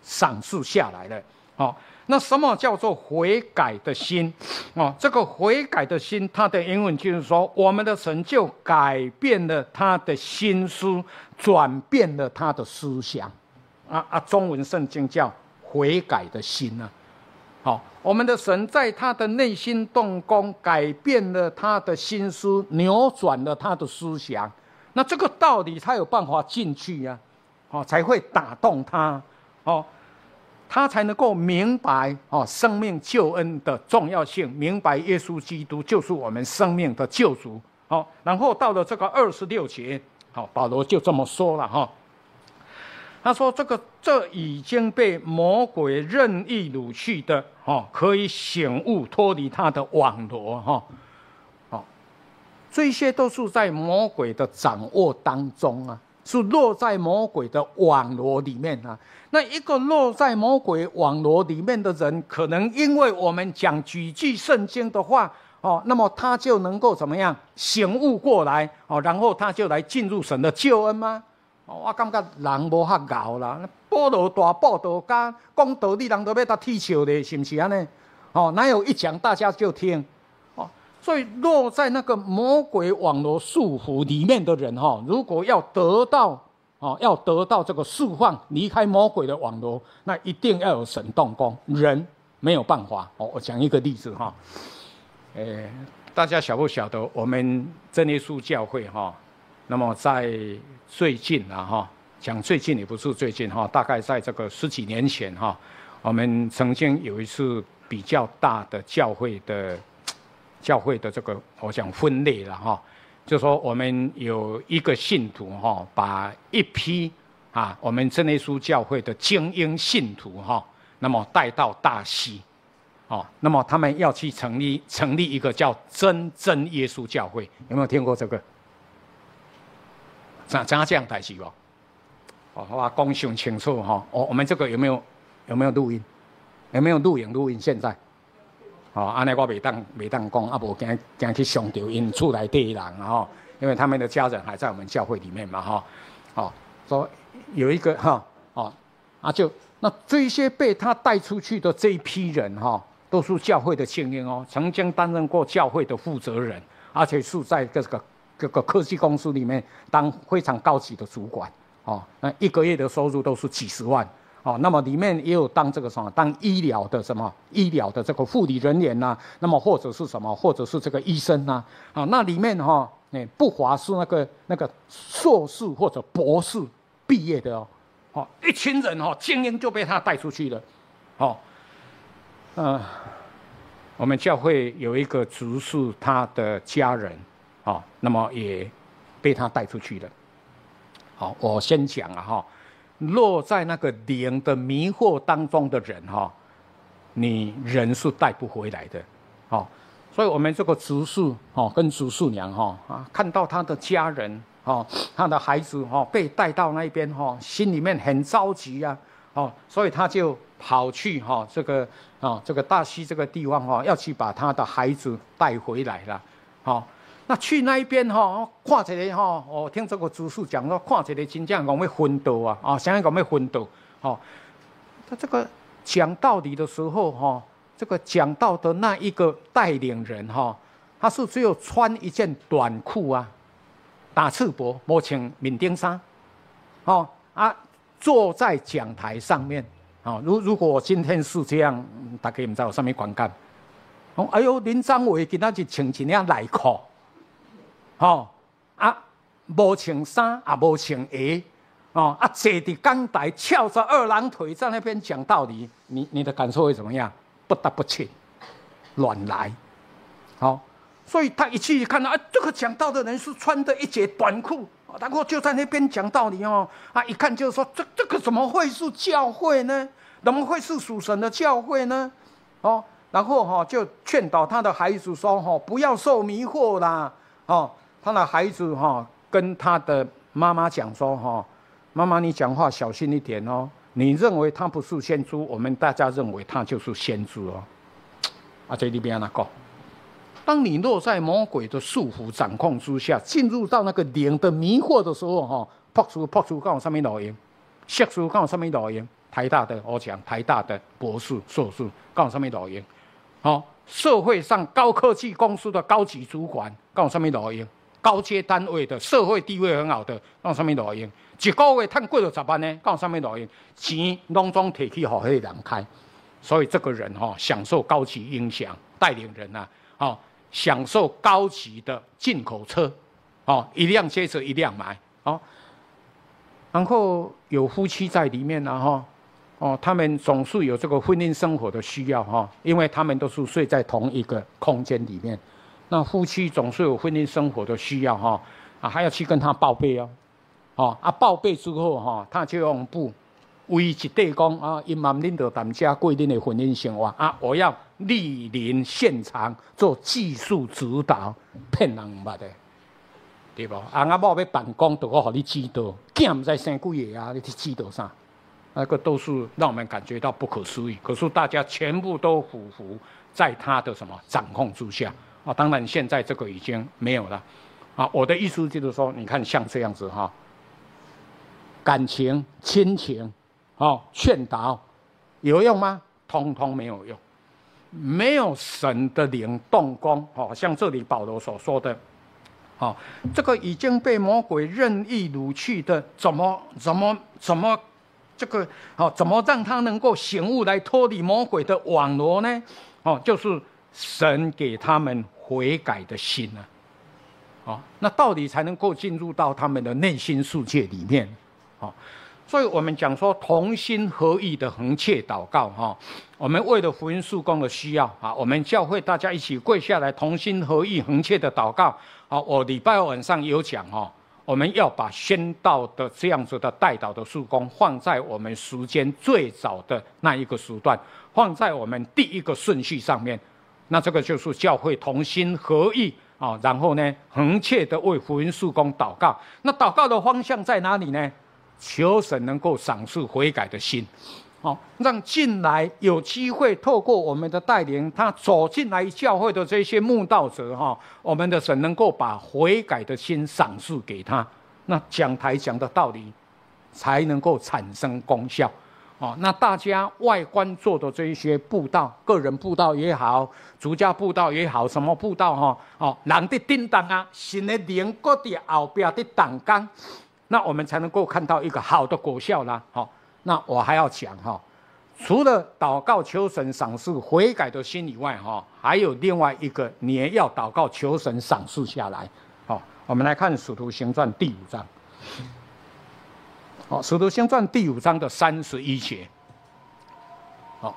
赏赐下来了。哦，那什么叫做悔改的心？哦，这个悔改的心，它的英文就是说，我们的神就改变了他的心思，转变了他的思想。啊啊，中文圣经叫悔改的心呢、啊。好、哦，我们的神在他的内心动工，改变了他的心思，扭转了他的思想。那这个道理才有办法进去呀、啊，哦，才会打动他，哦。他才能够明白哦，生命救恩的重要性，明白耶稣基督就是我们生命的救主。好，然后到了这个二十六节，好，保罗就这么说了哈。他说：“这个这已经被魔鬼任意掳去的，哦，可以醒悟脱离他的网罗哈。哦，这些都是在魔鬼的掌握当中啊。”是落在魔鬼的网罗里面啊！那一个落在魔鬼网罗里面的人，可能因为我们讲几句圣经的话哦，那么他就能够怎么样醒悟过来哦，然后他就来进入神的救恩吗？哦，我感觉人无遐熬啦，保罗大报道家讲道理，人都要他踢球的，是不是安尼？哦，哪有一讲大家就听？所以落在那个魔鬼网罗束缚里面的人哈，如果要得到哦，要得到这个释放，离开魔鬼的网罗，那一定要有神动工，人没有办法。哦，我讲一个例子哈，呃，大家晓不晓得我们真耶稣教会哈？那么在最近啊哈，讲最近也不是最近哈，大概在这个十几年前哈，我们曾经有一次比较大的教会的。教会的这个，我想分类了哈，就说我们有一个信徒哈，把一批啊，我们真耶稣教会的精英信徒哈，那么带到大溪，哦，那么他们要去成立成立一个叫真真耶稣教会，有没有听过这个？怎怎这样代志哦？哦，我讲想清楚哈，我我们这个有没有有没有录音？有没有录影录音？现在？哦，安尼我袂当袂当讲，啊无惊惊去伤到因厝内底人吼，因为他们的家人还在我们教会里面嘛哈，哦，说有一个哈，哦，啊就那这些被他带出去的这一批人哈，都是教会的精英哦，曾经担任过教会的负责人，而且是在这个这个科技公司里面当非常高级的主管哦，那一个月的收入都是几十万。哦，那么里面也有当这个什么，当医疗的什么医疗的这个护理人员呐、啊，那么或者是什么，或者是这个医生呐、啊，啊，那里面哈、哦，哎，不乏是那个那个硕士或者博士毕业的哦，哦，一群人哦，精英就被他带出去了，哦，呃，我们教会有一个执事，他的家人，哦，那么也被他带出去了，好，我先讲啊哈。落在那个灵的迷惑当中的人哈，你人是带不回来的，哦，所以我们这个执事哦跟执事娘哈啊，看到他的家人哦，他的孩子哈被带到那边哈，心里面很着急啊，哦，所以他就跑去哈这个啊这个大溪这个地方哈，要去把他的孩子带回来了，好。那去那一边哈，看起来哈，我听这个主事讲说，看起来真正讲要昏倒啊，啊，想要讲要昏倒，哦，他这个讲道理的时候哈，这个讲道的那一个带领人哈，他是只有穿一件短裤啊，打赤膊，没穿面顶衫，哦啊，坐在讲台上面，哦，如如果我今天是这样，大家唔知有什么观感？哦，哎呦，林张伟今仔日穿一领内裤。哦啊，无穿衫也无穿鞋，哦啊，坐伫讲台翘着二郎腿在那边讲道理，你你的感受会怎么样？不得不亲，乱来，好、哦，所以他一去看到啊，这个讲道的人是穿着一截短裤，然后就在那边讲道理哦，啊，一看就说这这个怎么会是教会呢？怎么会是属神的教会呢？哦，然后哈、哦、就劝导他的孩子说哈、哦，不要受迷惑啦，哦。他的孩子哈跟他的妈妈讲说哈，妈妈你讲话小心一点哦。你认为他不是先知，我们大家认为他就是先知哦。啊，这里边那个，当你落在魔鬼的束缚掌控之下，进入到那个灵的迷惑的时候哈，扑出扑出，讲有什么路用？色出讲有什么路用？ 台大的，我讲台大的博士、硕士，告上面老用。哦，社会上高科技公司的高级主管，告上面老用。高阶单位的社会地位很好的，告上面老用。一个月赚几多十万呢？告上面老用，钱拢总摕去给迄个人开。所以这个人哈、哦，享受高级音响，带领人啊，哦，享受高级的进口车，哦，一辆接着一辆买，哦，然后有夫妻在里面啊，哈，哦，他们总是有这个婚姻生活的需要哈、哦，因为他们都是睡在同一个空间里面，那夫妻总是有婚姻生活的需要哈、哦，啊，还要去跟他报备哦，哦，啊，报备之后哈、哦，他就用布。为一地讲啊，因嘛恁着谈遮过恁的婚姻生活啊，我要莅临现场做技术指导，骗人毋捌的，对无？翁仔某要办公，就我互你指导，囝毋知生几个啊，你去指导啥？那个都是让我们感觉到不可思议。可是大家全部都匍匐在他的什么掌控之下啊？当然现在这个已经没有了啊。我的意思就是说，你看像这样子哈、啊，感情、亲情。哦，劝导有用吗？通通没有用，没有神的灵动工。哦，像这里保罗所说的，哦，这个已经被魔鬼任意掳去的，怎么怎么怎么这个哦，怎么让他能够醒悟来脱离魔鬼的网罗呢？哦，就是神给他们悔改的心啊。哦，那到底才能够进入到他们的内心世界里面？哦。所以我们讲说同心合意的恒切祷告哈，我们为了福音事工的需要啊，我们教会大家一起跪下来同心合意恒切的祷告。好，我礼拜二晚上有讲哈，我们要把宣道的这样子的代祷的事工放在我们时间最早的那一个时段，放在我们第一个顺序上面。那这个就是教会同心合意啊，然后呢恒切的为福音事工祷告。那祷告的方向在哪里呢？求神能够赏赐悔改的心，哦，让进来有机会透过我们的带领，他走进来教会的这些慕道者哈、哦，我们的神能够把悔改的心赏赐给他，那讲台讲的道理才能够产生功效，哦，那大家外观做的这一些布道，个人布道也好，族家布道也好，什么布道哈，哦，人的叮当啊，神的灵搁在后边的挡杆。那我们才能够看到一个好的果效啦。好，那我还要讲哈，除了祷告求神赏赐悔改的心以外哈，还有另外一个，你也要祷告求神赏赐下来。好，我们来看《使徒行传》第五章。好，《使徒行传》第五章的三十一节。好，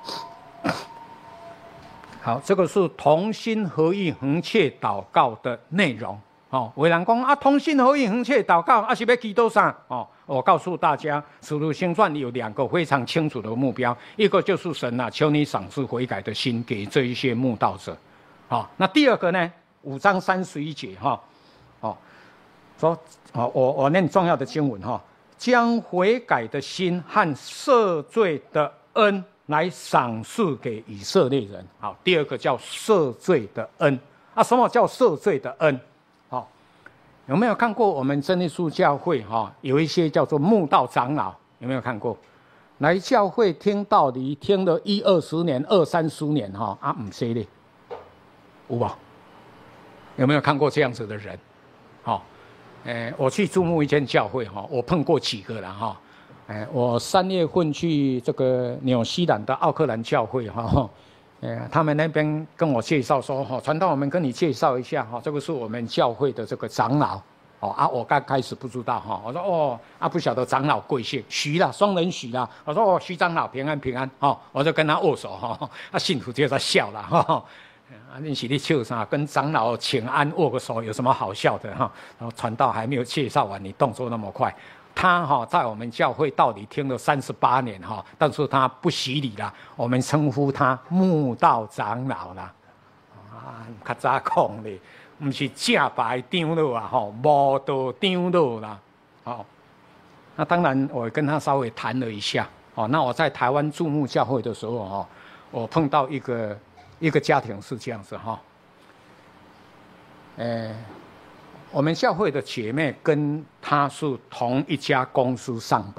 好，这个是同心合意恒切祷告的内容。哦，有人讲啊，同心合意恒切祷告，啊是要祈祷啥？哦，我告诉大家，《使徒行传》有两个非常清楚的目标，一个就是神啊，求你赏赐悔改的心给这一些慕道者。好、哦，那第二个呢？五章三十一节哈，哦，说哦，我我念重要的经文哈、哦，将悔改的心和赦罪的恩来赏赐给以色列人。好，第二个叫赦罪的恩啊，什么叫赦罪的恩？有没有看过我们真耶稣教会哈、哦？有一些叫做慕道长老，有没有看过？来教会听道理，听了一二十年、二三十年哈、哦、啊，唔识咧，有无？有没有看过这样子的人？好、哦，诶，我去注目一间教会哈、哦，我碰过几个了哈。诶，我三月份去这个纽西兰的奥克兰教会哈。哦呃，他们那边跟我介绍说，哈、哦，传道我们跟你介绍一下，哈、哦，这个是我们教会的这个长老，哦啊，我刚开始不知道，哈、哦，我说哦，啊不晓得长老贵姓，徐啦，双人徐啦，我说哦，徐长老平安平安，哦，我就跟他握手，哈、哦，啊信徒就在笑了，哈、哦，啊你是你笑啥？跟长老请安握个手有什么好笑的哈、哦？然后传道还没有介绍完，你动作那么快。他哈在我们教会道理听了三十八年哈，但是他不洗礼啦，我们称呼他慕道长老啦。啊，较早讲咧，不是正牌长老啊，吼，无道长老啦。好，那当然我跟他稍微谈了一下。哦，那我在台湾注目教会的时候哈，我碰到一个一个家庭是这样子哈，诶。我们教会的姐妹跟她是同一家公司上班，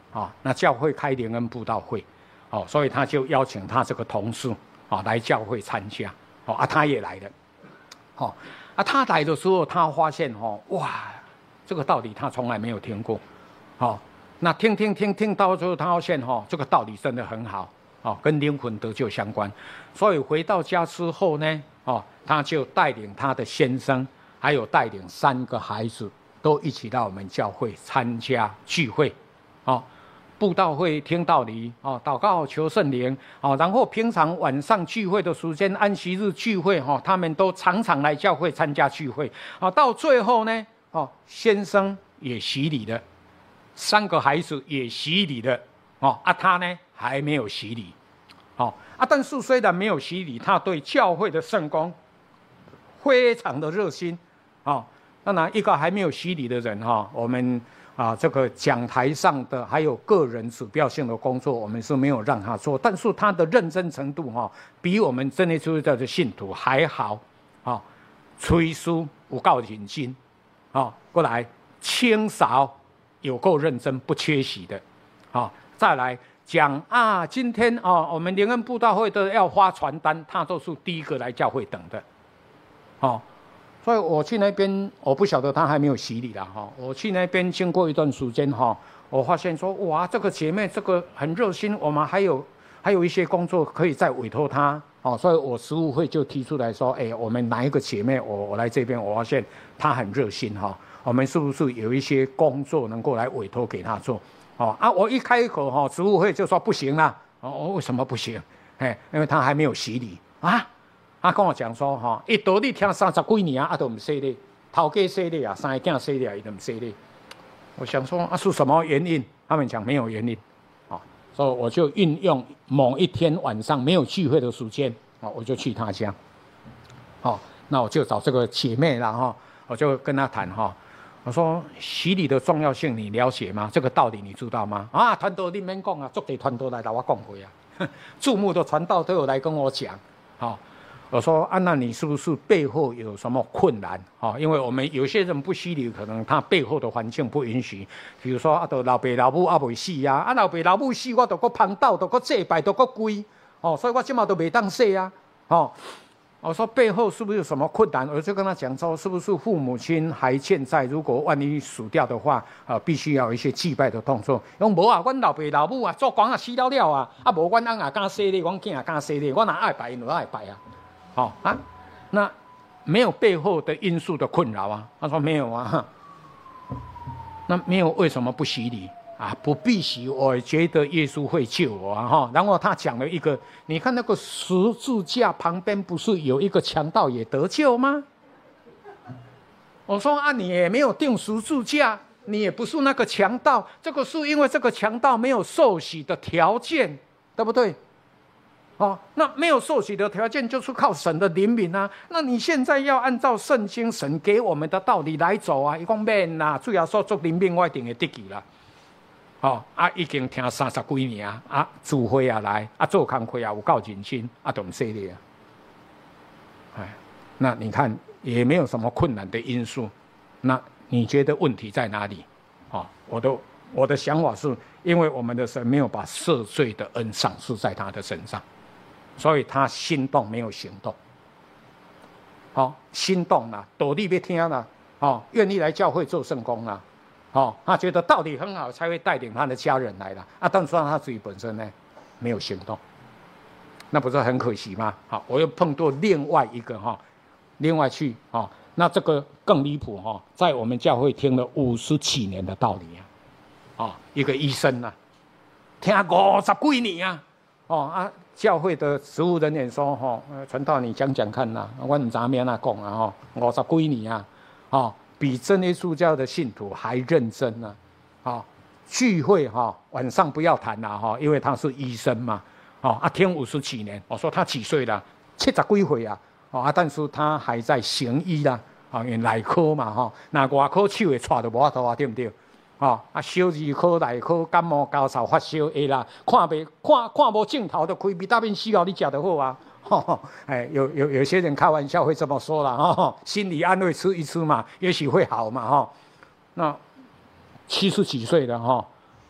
啊，那教会开灵恩布道会，哦，所以他就邀请他这个同事啊来教会参加，哦啊，他也来了，哦啊，他来的时候，他发现哦，哇，这个道理他从来没有听过，哦，那听听听听到之后，他发现哦，这个道理真的很好，哦，跟灵魂得救相关，所以回到家之后呢，哦，他就带领他的先生，还有带领三个孩子，都一起到我们教会参加聚会，哦。布道会听道理哦，祷告求圣灵哦，然后平常晚上聚会的时间，安息日聚会哈、哦，他们都常常来教会参加聚会哦。到最后呢，哦，先生也洗礼了，三个孩子也洗礼了哦，啊，他呢还没有洗礼，哦啊，但是虽然没有洗礼，他对教会的圣工非常的热心哦。当然，一个还没有洗礼的人哈、哦，我们。啊，这个讲台上的还有个人指标性的工作，我们是没有让他做，但是他的认真程度哈、哦，比我们真耶稣教的信徒还好，啊，吹书有够认真，啊，过来清扫有够认真，不缺席的，啊，再来讲啊，今天啊，我们灵恩布道会的要发传单，他都是第一个来教会等的，哦。所以我去那边，我不晓得他还没有洗礼了哈。我去那边经过一段时间哈，我发现说哇，这个姐妹这个很热心，我们还有还有一些工作可以再委托她哦。所以我食务会就提出来说，哎，我们哪一个姐妹，我我来这边，我发现她很热心哈，我们是不是有一些工作能够来委托给她做？哦啊，我一开口哈，食务会就说不行啦。哦，为什么不行？哎，因为她还没有洗礼啊。他跟我讲说，哈，一道理听三十几年啊，都唔洗礼，头家洗礼啊，三个囝洗礼啊，伊都唔洗礼。我想说啊，是什么原因？他们讲没有原因，啊，所以我就运用某一天晚上没有聚会的时间，啊，我就去他家，好，那我就找这个姐妹了哈，我就跟她谈哈，我说洗礼的重要性你了解吗？这个道理你知道吗？啊，传道你免讲啊，足地传道来跟我讲过啊，注目的传道都有来跟我讲，好。我说啊，那你是不是背后有什么困难？哦，因为我们有些人不洗礼，可能他背后的环境不允许。比如说啊，都老爸老母啊未死啊，啊老爸老母死，我都搁旁道，都搁祭拜，都搁跪，哦，所以我今嘛都未当洗啊，哦。我说背后是不是有什么困难？我就跟他讲说，是不是父母亲还健在？如果万一死掉的话，啊，必须要有一些祭拜的动作。用无啊，阮老爸老母啊，做官啊死了了啊，啊无阮翁也敢洗礼，阮囝也敢洗礼，我哪爱拜，哪爱拜啊？好、哦、啊，那没有背后的因素的困扰啊？他说没有啊。那没有为什么不洗礼啊？不必洗，我觉得耶稣会救我啊！哈，然后他讲了一个，你看那个十字架旁边不是有一个强盗也得救吗？我说啊，你也没有定十字架，你也不是那个强盗，这个是因为这个强盗没有受洗的条件，对不对？哦，那没有受洗的条件就是靠神的怜悯啊。那你现在要按照圣经神给我们的道理来走啊。伊讲免啦，主要说做怜悯，我一定会得救啦。哦，啊，已经听三十几年啊，啊，聚会也来，啊，做工课也有够认真，啊，都唔洗礼啊。哎，那你看也没有什么困难的因素，那你觉得问题在哪里？哦，我都我的想法是，因为我们的神没有把赦罪的恩赏赐在他的身上。所以他心动没有行动，好、哦，心动了，道理要听了，哦，愿意来教会做圣工了，哦，他觉得道理很好，才会带领他的家人来了啊。但是他自己本身呢，没有行动，那不是很可惜吗？好，我又碰到另外一个哈、哦，另外去啊、哦，那这个更离谱哈、哦，在我们教会听了五十七年的道理啊，啊、哦，一个医生啊，听五十几年啊，哦啊。教会的职务人员说：“哈、哦，传道你讲讲看呐、啊，我唔知咩那讲啊，哈，五十几年啊，哦，比真耶稣教的信徒还认真呢、啊，哦，聚会哈、哦，晚上不要谈啦，哈，因为他是医生嘛，哦，啊，听五十几年，我说他几岁了？七十几岁啊，哦啊，但是他还在行医啦，啊、哦，因内科嘛，哈、哦，那外科手会踹到无法度啊，对不对？”哦，啊，小儿科、内科、感冒、高烧、发烧的啦，看袂看看无镜头的开维他命 C 哦，你食就好啊。吼、哦，哎，有有有些人开玩笑会这么说啦，哦，心理安慰吃一吃嘛，也许会好嘛，哈、哦。那七十几岁的哈、哦，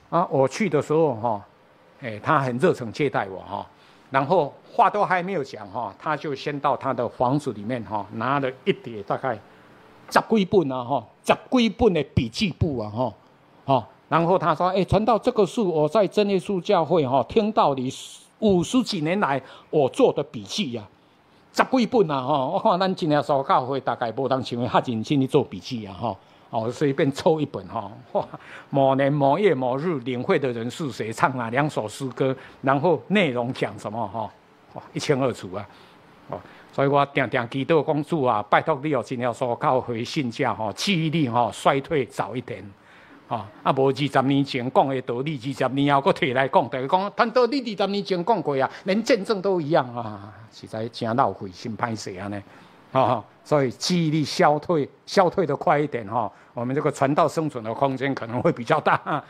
啊，我去的时候哈，哎，他很热诚接待我哈，然后话都还没有讲哈，他就先到他的房子里面哈，拿了一叠大概十几本啊哈，十几本的笔记簿啊哈，哦，然后他说，哎，传道，这个是我在真耶稣教会哈听到你五十几年来我做的笔记呀、啊，十几本啊哈，我看咱真耶稣教会大概无当像遐认真去做笔记啊哈。哦，随便抽一本哈，哇，某年某月某日领会的人是谁，唱哪两首诗歌，然后内容讲什么哈，哇，一清二楚啊，哦，所以我定定祈祷公主啊，拜托你哦，真要说教会信教哈，记忆力哈衰退早一点，啊，啊无二十年前讲的道理，二十年后佫摕来讲，大家讲，谈道理二十年前讲过啊，连见证都一样啊，实在真浪费，心歹势安尼。哦，所以记忆力消退，消退的快一点哈、哦，我们这个传道生存的空间可能会比较大。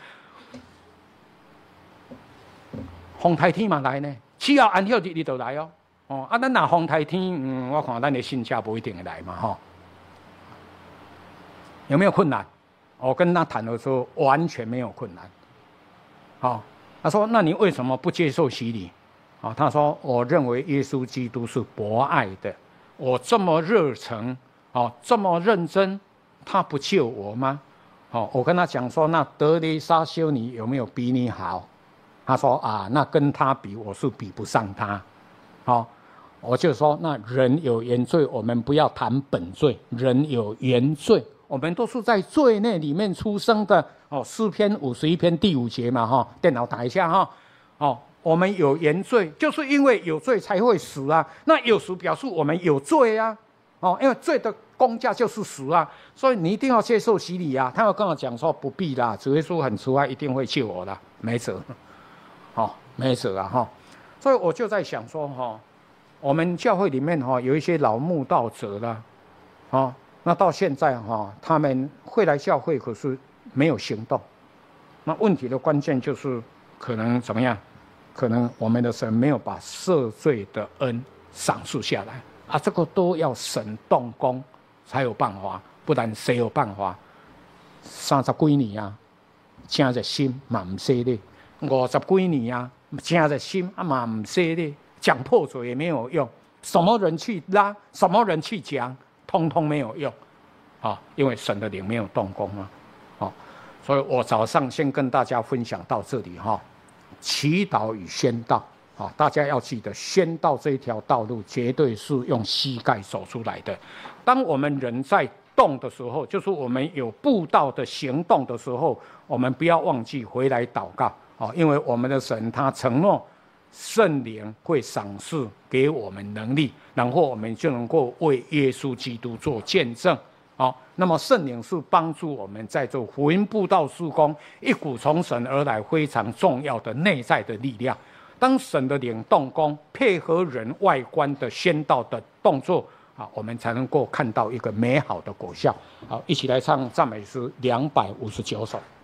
风台天嘛来呢，只要安歇日你就来哦。哦，啊，咱若风台天，嗯，我看咱的信假不一定会来嘛哈、哦。有没有困难？我跟他谈的时候完全没有困难。好、哦，他说：“那你为什么不接受洗礼？”啊、哦，他说：“我认为耶稣基督是博爱的。”我这么热诚，哦，这么认真，他不救我吗？哦，我跟他讲说，那德雷莎修女有没有比你好？他说啊，那跟他比，我是比不上他。哦，我就说，那人有原罪，我们不要谈本罪，人有原罪，我们都是在罪内里面出生的。哦，诗篇五十一篇第五节嘛，哈、哦，电脑打一下哈、哦，哦。我们有原罪，就是因为有罪才会死啊。那有死表示我们有罪啊，哦，因为罪的公价就是死啊，所以你一定要接受洗礼啊。他要跟我讲说不必啦，主耶稣很慈爱，一定会救我的，没辙，哦，没辙啊哈。所以我就在想说哈，我们教会里面哈有一些老慕道者啦，啊，那到现在哈他们会来教会，可是没有行动。那问题的关键就是可能怎么样？可能我们的神没有把赦罪的恩赏赐下来啊，这个都要神动工才有办法，不然谁有办法？三十几年啊，正热心嘛唔洗咧；五十几年啊，正热心啊嘛唔洗咧。讲破嘴也没有用，什么人去拉，什么人去讲，通通没有用啊，因为神的灵没有动工啊。哦，所以我早上先跟大家分享到这里哈、哦。祈祷与宣道，啊，大家要记得，宣道这一条道路绝对是用膝盖走出来的。当我们人在动的时候，就是我们有布道的行动的时候，我们不要忘记回来祷告，啊，因为我们的神他承诺，圣灵会赏赐给我们能力，然后我们就能够为耶稣基督做见证。好，那么圣灵是帮助我们在做福音布道事工一股从神而来非常重要的内在的力量。当神的灵动工，配合人外观的宣道的动作，啊，我们才能够看到一个美好的果效。好，一起来唱赞美诗两百五十九首。